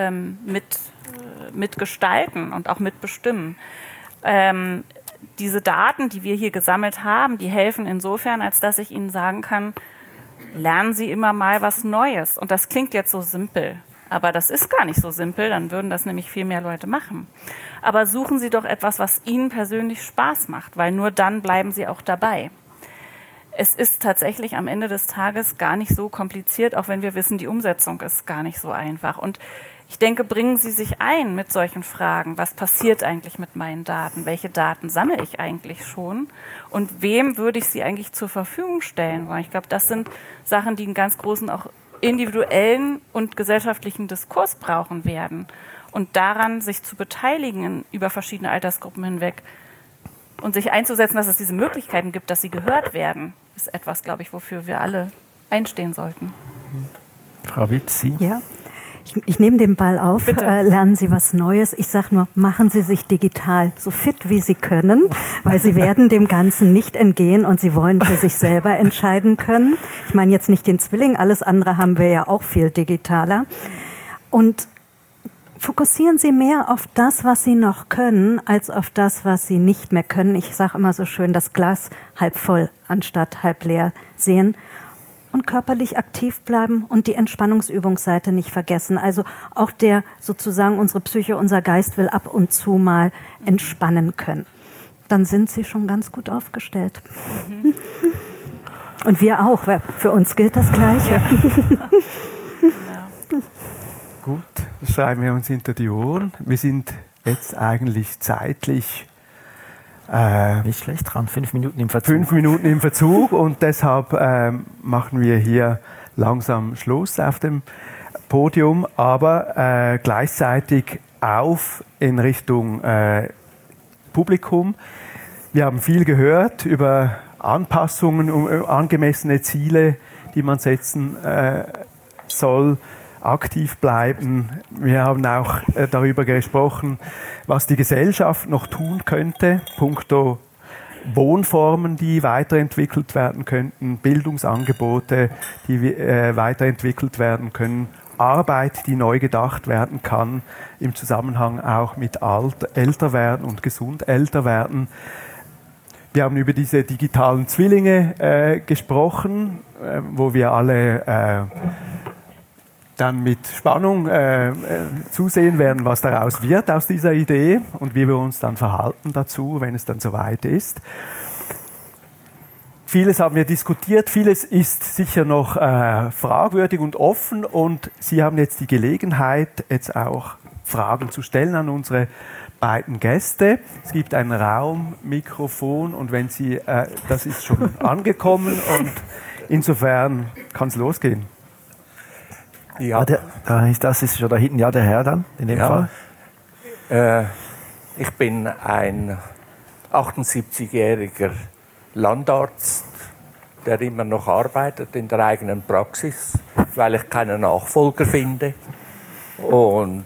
mitgestalten und auch mitbestimmen. Diese Daten, die wir hier gesammelt haben, die helfen insofern, als dass ich Ihnen sagen kann, lernen Sie immer mal was Neues. Und das klingt jetzt so simpel, aber das ist gar nicht so simpel, dann würden das nämlich viel mehr Leute machen. Aber suchen Sie doch etwas, was Ihnen persönlich Spaß macht, weil nur dann bleiben Sie auch dabei. Es ist tatsächlich am Ende des Tages gar nicht so kompliziert, auch wenn wir wissen, die Umsetzung ist gar nicht so einfach. Und ich denke, bringen Sie sich ein mit solchen Fragen. Was passiert eigentlich mit meinen Daten? Welche Daten sammle ich eigentlich schon? Und wem würde ich sie eigentlich zur Verfügung stellen wollen? Ich glaube, das sind Sachen, die einen ganz großen auch individuellen und gesellschaftlichen Diskurs brauchen werden. Und daran sich zu beteiligen über verschiedene Altersgruppen hinweg und sich einzusetzen, dass es diese Möglichkeiten gibt, dass sie gehört werden, ist etwas, glaube ich, wofür wir alle einstehen sollten. Frau Witz, Sie? Ja. Ich nehme den Ball auf, lernen Sie was Neues. Ich sage nur, machen Sie sich digital so fit, wie Sie können, weil Sie werden dem Ganzen nicht entgehen und Sie wollen für sich selber entscheiden können. Ich meine jetzt nicht den Zwilling, alles andere haben wir ja auch viel digitaler. Und fokussieren Sie mehr auf das, was Sie noch können, als auf das, was Sie nicht mehr können. Ich sage immer so schön, das Glas halb voll anstatt halb leer sehen. Und körperlich aktiv bleiben und die Entspannungsübungsseite nicht vergessen. Also auch sozusagen unsere Psyche, unser Geist will ab und zu mal entspannen können. Dann sind Sie schon ganz gut aufgestellt. Mhm. Und wir auch, weil für uns gilt das Gleiche. Ja. Gut, das schreiben wir uns hinter die Ohren. Wir sind jetzt eigentlich zeitlich nicht schlecht dran, 5 Minuten im Verzug. 5 Minuten im Verzug und deshalb machen wir hier langsam Schluss auf dem Podium, aber gleichzeitig auf in Richtung Publikum. Wir haben viel gehört über Anpassungen, angemessene Ziele, die man setzen soll. Aktiv bleiben. Wir haben auch darüber gesprochen, was die Gesellschaft noch tun könnte, punkto Wohnformen, die weiterentwickelt werden könnten, Bildungsangebote, die weiterentwickelt werden können, Arbeit, die neu gedacht werden kann, im Zusammenhang auch mit Älterwerden und gesund Älterwerden. Wir haben über diese digitalen Zwillinge gesprochen, wo wir alle dann mit Spannung zusehen werden, was daraus wird aus dieser Idee und wie wir uns dann verhalten dazu, wenn es dann soweit ist. Vieles haben wir diskutiert, vieles ist sicher noch fragwürdig und offen und Sie haben jetzt die Gelegenheit, jetzt auch Fragen zu stellen an unsere beiden Gäste. Es gibt einen Raum, Mikrofon und wenn Sie, das ist schon angekommen und insofern kann es losgehen. Ja, das ist schon da hinten, ja, der Herr dann, in dem Fall. Ich bin ein 78-jähriger Landarzt, der immer noch arbeitet in der eigenen Praxis, weil ich keinen Nachfolger finde. Und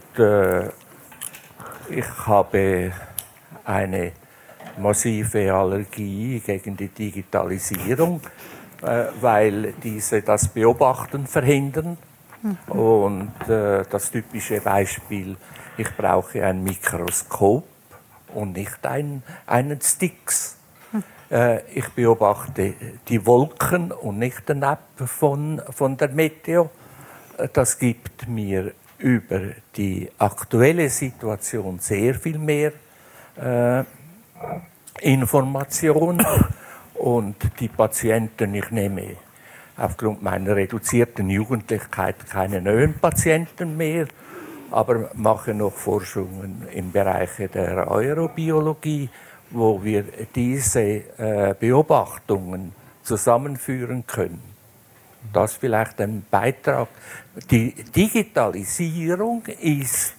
ich habe eine massive Allergie gegen die Digitalisierung, weil diese das Beobachten verhindern. Und das typische Beispiel, ich brauche ein Mikroskop und nicht einen Sticks. Ich beobachte die Wolken und nicht den App von der Meteo. Das gibt mir über die aktuelle Situation sehr viel mehr Informationen. Und die Patienten, ich nehme aufgrund meiner reduzierten Jugendlichkeit keine neuen Patienten mehr, aber mache noch Forschungen im Bereich der Aerobiologie, wo wir diese Beobachtungen zusammenführen können. Das vielleicht ein Beitrag. Die Digitalisierung ist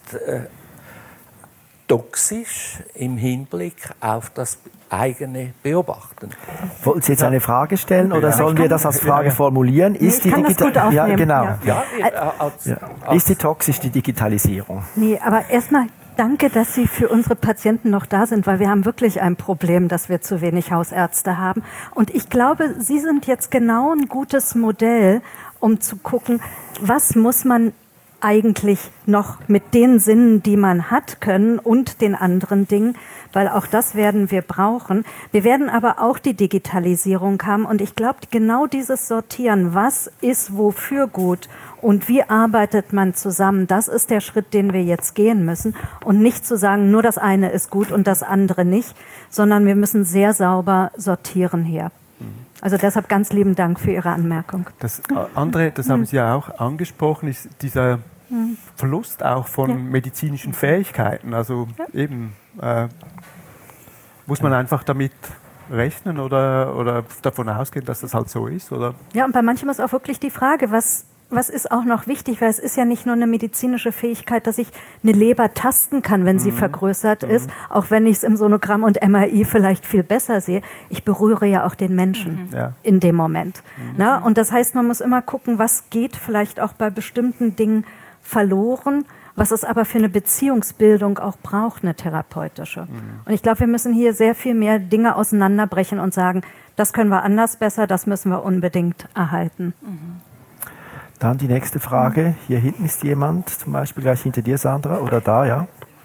toxisch im Hinblick auf das eigene Beobachten. Wollten Sie jetzt eine Frage stellen oder sollen wir das als Frage formulieren? Ist die ja, genau. Ja. Ist die toxisch, die Digitalisierung? Nee, aber erstmal danke, dass Sie für unsere Patienten noch da sind, weil wir haben wirklich ein Problem, dass wir zu wenig Hausärzte haben. Und ich glaube, Sie sind jetzt genau ein gutes Modell, um zu gucken, was muss man eigentlich noch mit den Sinnen, die man hat können und den anderen Dingen, weil auch das werden wir brauchen. Wir werden aber auch die Digitalisierung haben und ich glaube, genau dieses Sortieren, was ist wofür gut und wie arbeitet man zusammen, das ist der Schritt, den wir jetzt gehen müssen und nicht zu sagen, nur das eine ist gut und das andere nicht, sondern wir müssen sehr sauber sortieren hier. Also deshalb ganz lieben Dank für Ihre Anmerkung. Das andere, das haben Sie ja auch angesprochen, ist dieser Verlust auch von medizinischen Fähigkeiten. Also eben muss man einfach damit rechnen oder davon ausgehen, dass das halt so ist? Oder? Ja, und bei manchem ist auch wirklich die Frage, was ist auch noch wichtig, weil es ist ja nicht nur eine medizinische Fähigkeit, dass ich eine Leber tasten kann, wenn sie vergrößert ist, auch wenn ich es im Sonogramm und MRI vielleicht viel besser sehe. Ich berühre ja auch den Menschen in dem Moment. Na? Und das heißt, man muss immer gucken, was geht vielleicht auch bei bestimmten Dingen verloren, was es aber für eine Beziehungsbildung auch braucht, eine therapeutische. Und ich glaube, wir müssen hier sehr viel mehr Dinge auseinanderbrechen und sagen, das können wir anders besser, das müssen wir unbedingt erhalten. Dann die nächste Frage. Hier hinten ist jemand, zum Beispiel gleich hinter dir, Sandra, oder da, ja?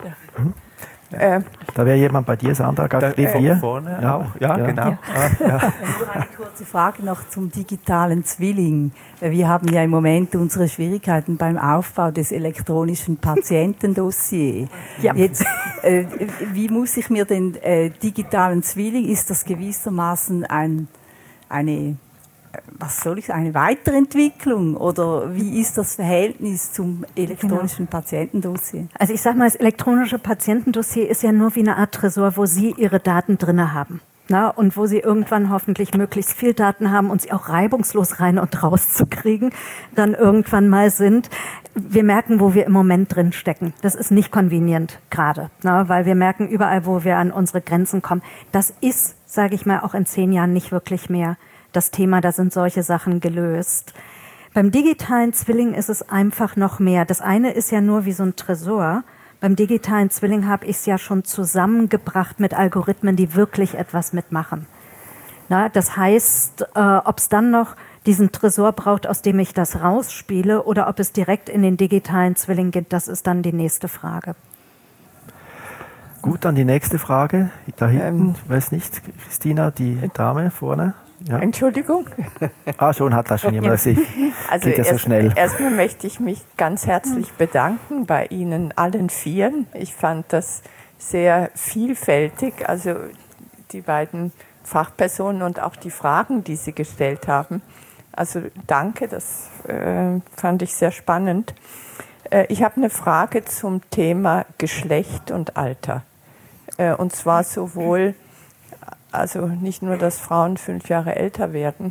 Da wäre jemand bei dir, Sandra, hier. Vorne ja, auch. Ja, genau. Nur eine kurze Frage noch zum digitalen Zwilling. Wir haben ja im Moment unsere Schwierigkeiten beim Aufbau des elektronischen Patientendossiers. Ja. Jetzt, wie muss ich mir den digitalen Zwilling, ist das gewissermaßen eine Weiterentwicklung oder wie ist das Verhältnis zum elektronischen Patientendossier? Also ich sage mal, das elektronische Patientendossier ist ja nur wie eine Art Tresor, wo Sie Ihre Daten drin haben. Na, und wo Sie irgendwann hoffentlich möglichst viel Daten haben und sie auch reibungslos rein und raus zu kriegen, dann irgendwann mal sind. Wir merken, wo wir im Moment drin stecken. Das ist nicht convenient gerade, weil wir merken überall, wo wir an unsere Grenzen kommen. Das ist, sage ich mal, auch in 10 Jahren nicht wirklich mehr das Thema, da sind solche Sachen gelöst. Beim digitalen Zwilling ist es einfach noch mehr. Das eine ist ja nur wie so ein Tresor. Beim digitalen Zwilling habe ich es ja schon zusammengebracht mit Algorithmen, die wirklich etwas mitmachen. Na, das heißt, ob es dann noch diesen Tresor braucht, aus dem ich das rausspiele, oder ob es direkt in den digitalen Zwilling geht, das ist dann die nächste Frage. Gut, dann die nächste Frage. Da hinten, weiß nicht, Christina, die Dame vorne. Ja. Entschuldigung. Schon hat das schon jemand. Geht ja so schnell. Erstmal möchte ich mich ganz herzlich bedanken bei Ihnen allen vieren. Ich fand das sehr vielfältig, also die beiden Fachpersonen und auch die Fragen, die Sie gestellt haben. Also danke, das fand ich sehr spannend. Ich habe eine Frage zum Thema Geschlecht und Alter. Und zwar sowohl, also nicht nur, dass Frauen 5 Jahre älter werden.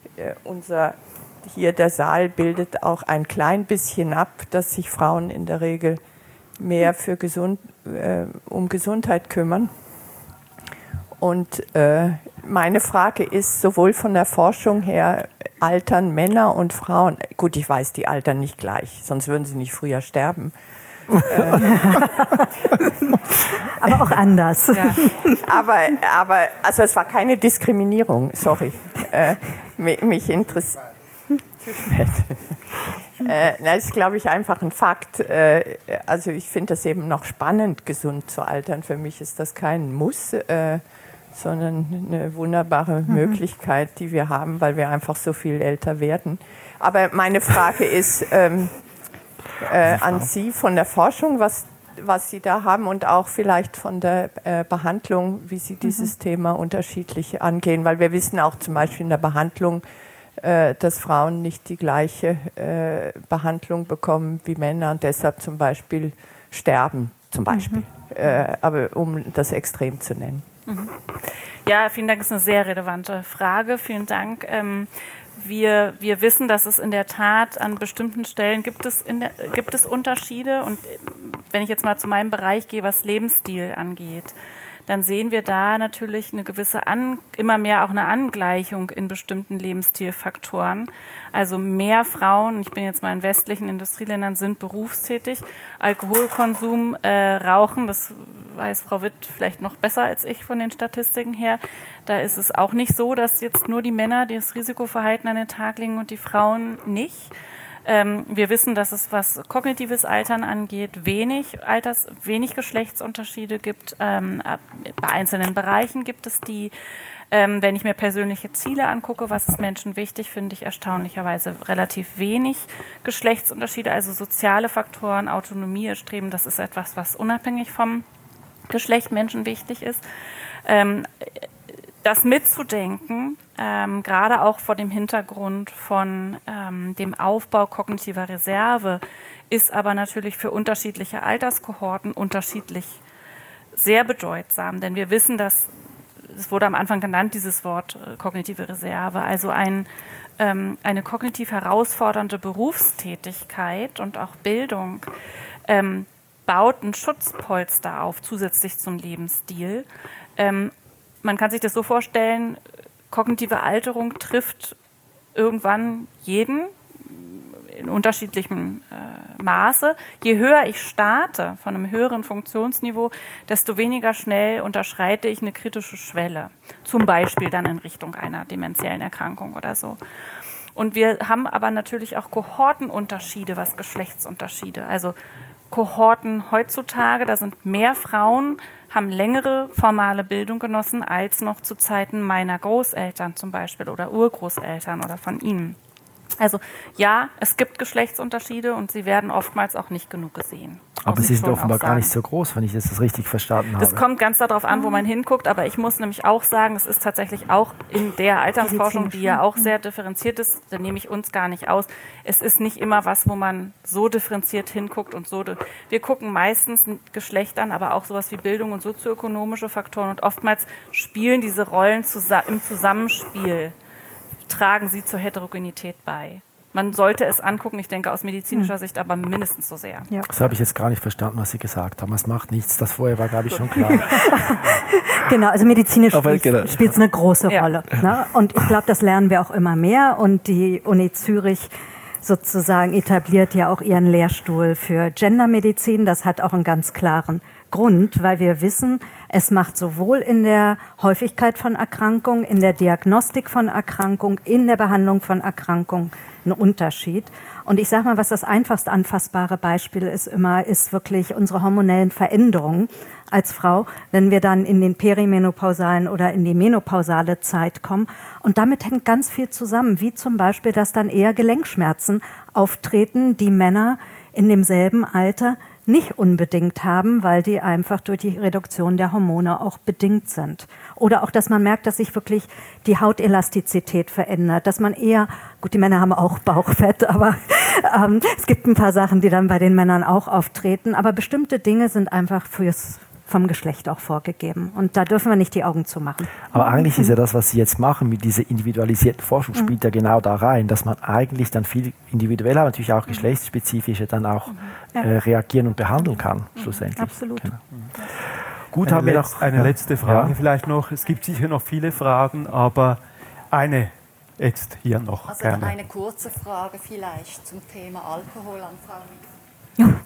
Der Saal bildet auch ein klein bisschen ab, dass sich Frauen in der Regel mehr um Gesundheit kümmern. Und meine Frage ist, sowohl von der Forschung her, altern Männer und Frauen, gut, ich weiß, die altern nicht gleich, sonst würden sie nicht früher sterben. Aber auch anders. Ja. Aber also es war keine Diskriminierung, sorry. Mich interessiert. Das ist, glaube ich, einfach ein Fakt. Also ich finde das eben noch spannend, gesund zu altern. Für mich ist das kein Muss, sondern eine wunderbare Möglichkeit, die wir haben, weil wir einfach so viel älter werden. Aber meine Frage ist an Sie von der Forschung, was Sie da haben und auch vielleicht von der Behandlung, wie Sie dieses Thema unterschiedlich angehen. Weil wir wissen auch zum Beispiel in der Behandlung, dass Frauen nicht die gleiche Behandlung bekommen wie Männer und deshalb zum Beispiel sterben, zum Beispiel. Aber um das extrem zu nennen. Ja, vielen Dank, das ist eine sehr relevante Frage. Vielen Dank. Wir wissen, dass es in der Tat an bestimmten Stellen gibt es Unterschiede. Und wenn ich jetzt mal zu meinem Bereich gehe, was Lebensstil angeht, dann sehen wir da natürlich eine gewisse immer mehr auch eine Angleichung in bestimmten Lebensstilfaktoren. Also mehr Frauen, ich bin jetzt mal in westlichen Industrieländern, sind berufstätig. Alkoholkonsum, Rauchen, das weiß Frau Witt vielleicht noch besser als ich von den Statistiken her. Da ist es auch nicht so, dass jetzt nur die Männer das Risikoverhalten an den Tag legen und die Frauen nicht. Wir wissen, dass es, was kognitives Altern angeht, wenig Geschlechtsunterschiede gibt. Bei einzelnen Bereichen gibt es die. Wenn ich mir persönliche Ziele angucke, was ist Menschen wichtig, finde ich erstaunlicherweise relativ wenig Geschlechtsunterschiede. Also soziale Faktoren, Autonomie erstreben, das ist etwas, was unabhängig vom Geschlecht Menschen wichtig ist. Das mitzudenken, gerade auch vor dem Hintergrund von dem Aufbau kognitiver Reserve, ist aber natürlich für unterschiedliche Alterskohorten unterschiedlich sehr bedeutsam. Denn wir wissen, dass, es wurde am Anfang genannt, dieses Wort kognitive Reserve, also eine kognitiv herausfordernde Berufstätigkeit und auch Bildung baut ein Schutzpolster auf, zusätzlich zum Lebensstil. Man kann sich das so vorstellen, kognitive Alterung trifft irgendwann jeden in unterschiedlichem Maße. Je höher ich starte, von einem höheren Funktionsniveau, desto weniger schnell unterschreite ich eine kritische Schwelle. Zum Beispiel dann in Richtung einer dementiellen Erkrankung oder so. Und wir haben aber natürlich auch Kohortenunterschiede, was Geschlechtsunterschiede. Also Kohorten heutzutage, da sind mehr Frauen, haben längere formale Bildung genossen als noch zu Zeiten meiner Großeltern zum Beispiel oder Urgroßeltern oder von ihnen. Also ja, es gibt Geschlechtsunterschiede und sie werden oftmals auch nicht genug gesehen. Aber sie sind offenbar gar nicht so groß, wenn ich das richtig verstanden habe. Das kommt ganz darauf an, wo man hinguckt, aber ich muss nämlich auch sagen, es ist tatsächlich auch in der Altersforschung, die ja auch sehr differenziert ist, da nehme ich uns gar nicht aus, es ist nicht immer was, wo man so differenziert hinguckt und so. Wir gucken meistens Geschlecht an, aber auch sowas wie Bildung und sozioökonomische Faktoren und oftmals spielen diese Rollen im Zusammenspiel, tragen sie zur Heterogenität bei. Man sollte es angucken, ich denke aus medizinischer Sicht, aber mindestens so sehr. Ja. Das habe ich jetzt gar nicht verstanden, was Sie gesagt haben. Es macht nichts. Das vorher war, glaube ich, schon klar. Genau, also medizinisch spielt es eine große Rolle. Ne? Und ich glaube, das lernen wir auch immer mehr. Und die Uni Zürich sozusagen etabliert ja auch ihren Lehrstuhl für Gendermedizin. Das hat auch einen ganz klaren Grund, weil wir wissen, es macht sowohl in der Häufigkeit von Erkrankungen, in der Diagnostik von Erkrankungen, in der Behandlung von Erkrankungen einen Unterschied. Und ich sage mal, was das einfachst anfassbare Beispiel ist immer, ist wirklich unsere hormonellen Veränderungen als Frau, wenn wir dann in den perimenopausalen oder in die menopausale Zeit kommen. Und damit hängt ganz viel zusammen, wie zum Beispiel, dass dann eher Gelenkschmerzen auftreten, die Männer in demselben Alter nicht unbedingt haben, weil die einfach durch die Reduktion der Hormone auch bedingt sind. Oder auch, dass man merkt, dass sich wirklich die Hautelastizität verändert, dass man eher, gut, die Männer haben auch Bauchfett, aber es gibt ein paar Sachen, die dann bei den Männern auch auftreten, aber bestimmte Dinge sind einfach vom Geschlecht auch vorgegeben. Und da dürfen wir nicht die Augen zumachen. Aber eigentlich ist ja das, was Sie jetzt machen mit dieser individualisierten Forschung, spielt ja genau da rein, dass man eigentlich dann viel individueller, natürlich auch geschlechtsspezifischer dann auch reagieren und behandeln kann, schlussendlich. Absolut. Genau. Gut, haben wir noch eine letzte Frage vielleicht noch. Es gibt sicher noch viele Fragen, aber eine jetzt hier noch. Also gerne. Eine kurze Frage vielleicht zum Thema Alkohol an Frau Witt.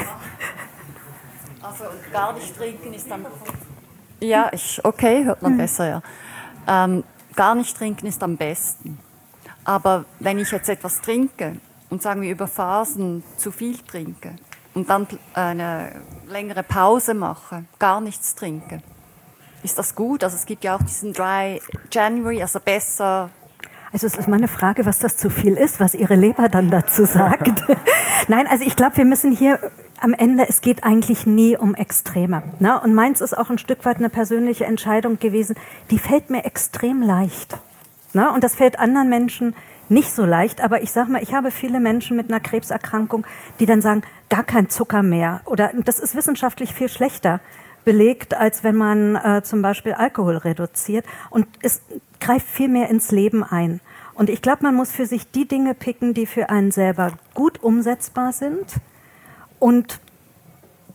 Also gar nicht trinken ist dann... Ja, okay, hört man besser, ja. Gar nicht trinken ist am besten. Aber wenn ich jetzt etwas trinke und sagen wir über Phasen zu viel trinke und dann eine längere Pause mache, gar nichts trinke, ist das gut? Also es gibt ja auch diesen Dry January, also besser... Also es ist meine Frage, was das zu viel ist, was Ihre Leber dann dazu sagt. Nein, also ich glaube, wir müssen hier am Ende, es geht eigentlich nie um Extreme. Ne? Und meins ist auch ein Stück weit eine persönliche Entscheidung gewesen, die fällt mir extrem leicht. Ne? Und das fällt anderen Menschen nicht so leicht. Aber ich sage mal, ich habe viele Menschen mit einer Krebserkrankung, die dann sagen, gar kein Zucker mehr. Oder das ist wissenschaftlich viel schlechter belegt, als wenn man zum Beispiel Alkohol reduziert. Und es greift viel mehr ins Leben ein. Und ich glaube, man muss für sich die Dinge picken, die für einen selber gut umsetzbar sind und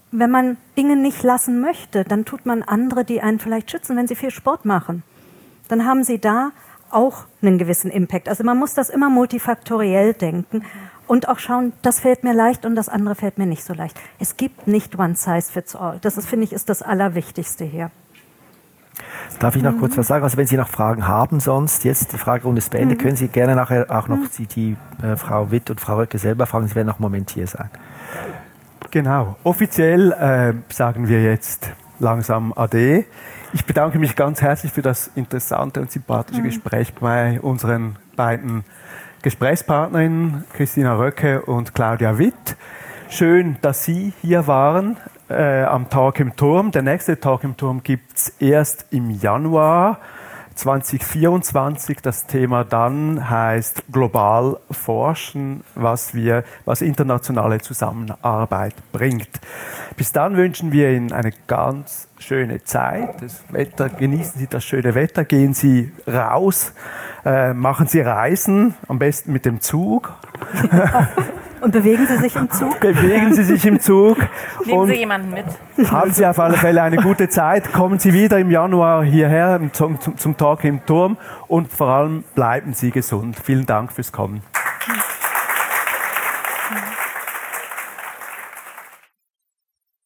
wenn man Dinge nicht lassen möchte, dann tut man andere, die einen vielleicht schützen, wenn sie viel Sport machen. Dann haben sie da auch einen gewissen Impact. Also man muss das immer multifaktoriell denken und auch schauen, das fällt mir leicht und das andere fällt mir nicht so leicht. Es gibt nicht one size fits all. Das ist, finde ich, ist das Allerwichtigste hier. Darf ich noch kurz was sagen? Also wenn Sie noch Fragen haben, sonst jetzt die Fragerunde ist beendet, können Sie gerne nachher auch noch die Frau Witt und Frau Röcke selber fragen. Sie werden noch einen Moment hier sein. Genau. Offiziell sagen wir jetzt langsam Ade. Ich bedanke mich ganz herzlich für das interessante und sympathische Gespräch bei unseren beiden Gesprächspartnerinnen, Christina Röcke und Claudia Witt. Schön, dass Sie hier waren am Talk im Turm. Der nächste Talk im Turm gibt es erst im Januar 2024. Das Thema dann heißt Global forschen, was internationale Zusammenarbeit bringt. Bis dann wünschen wir Ihnen eine ganz schöne Zeit. Genießen Sie das schöne Wetter, gehen Sie raus, machen Sie Reisen, am besten mit dem Zug. Und bewegen Sie sich im Zug? Bewegen Sie sich im Zug. Nehmen Sie jemanden mit. Haben Sie auf alle Fälle eine gute Zeit. Kommen Sie wieder im Januar hierher zum Talk im Turm und vor allem bleiben Sie gesund. Vielen Dank fürs Kommen.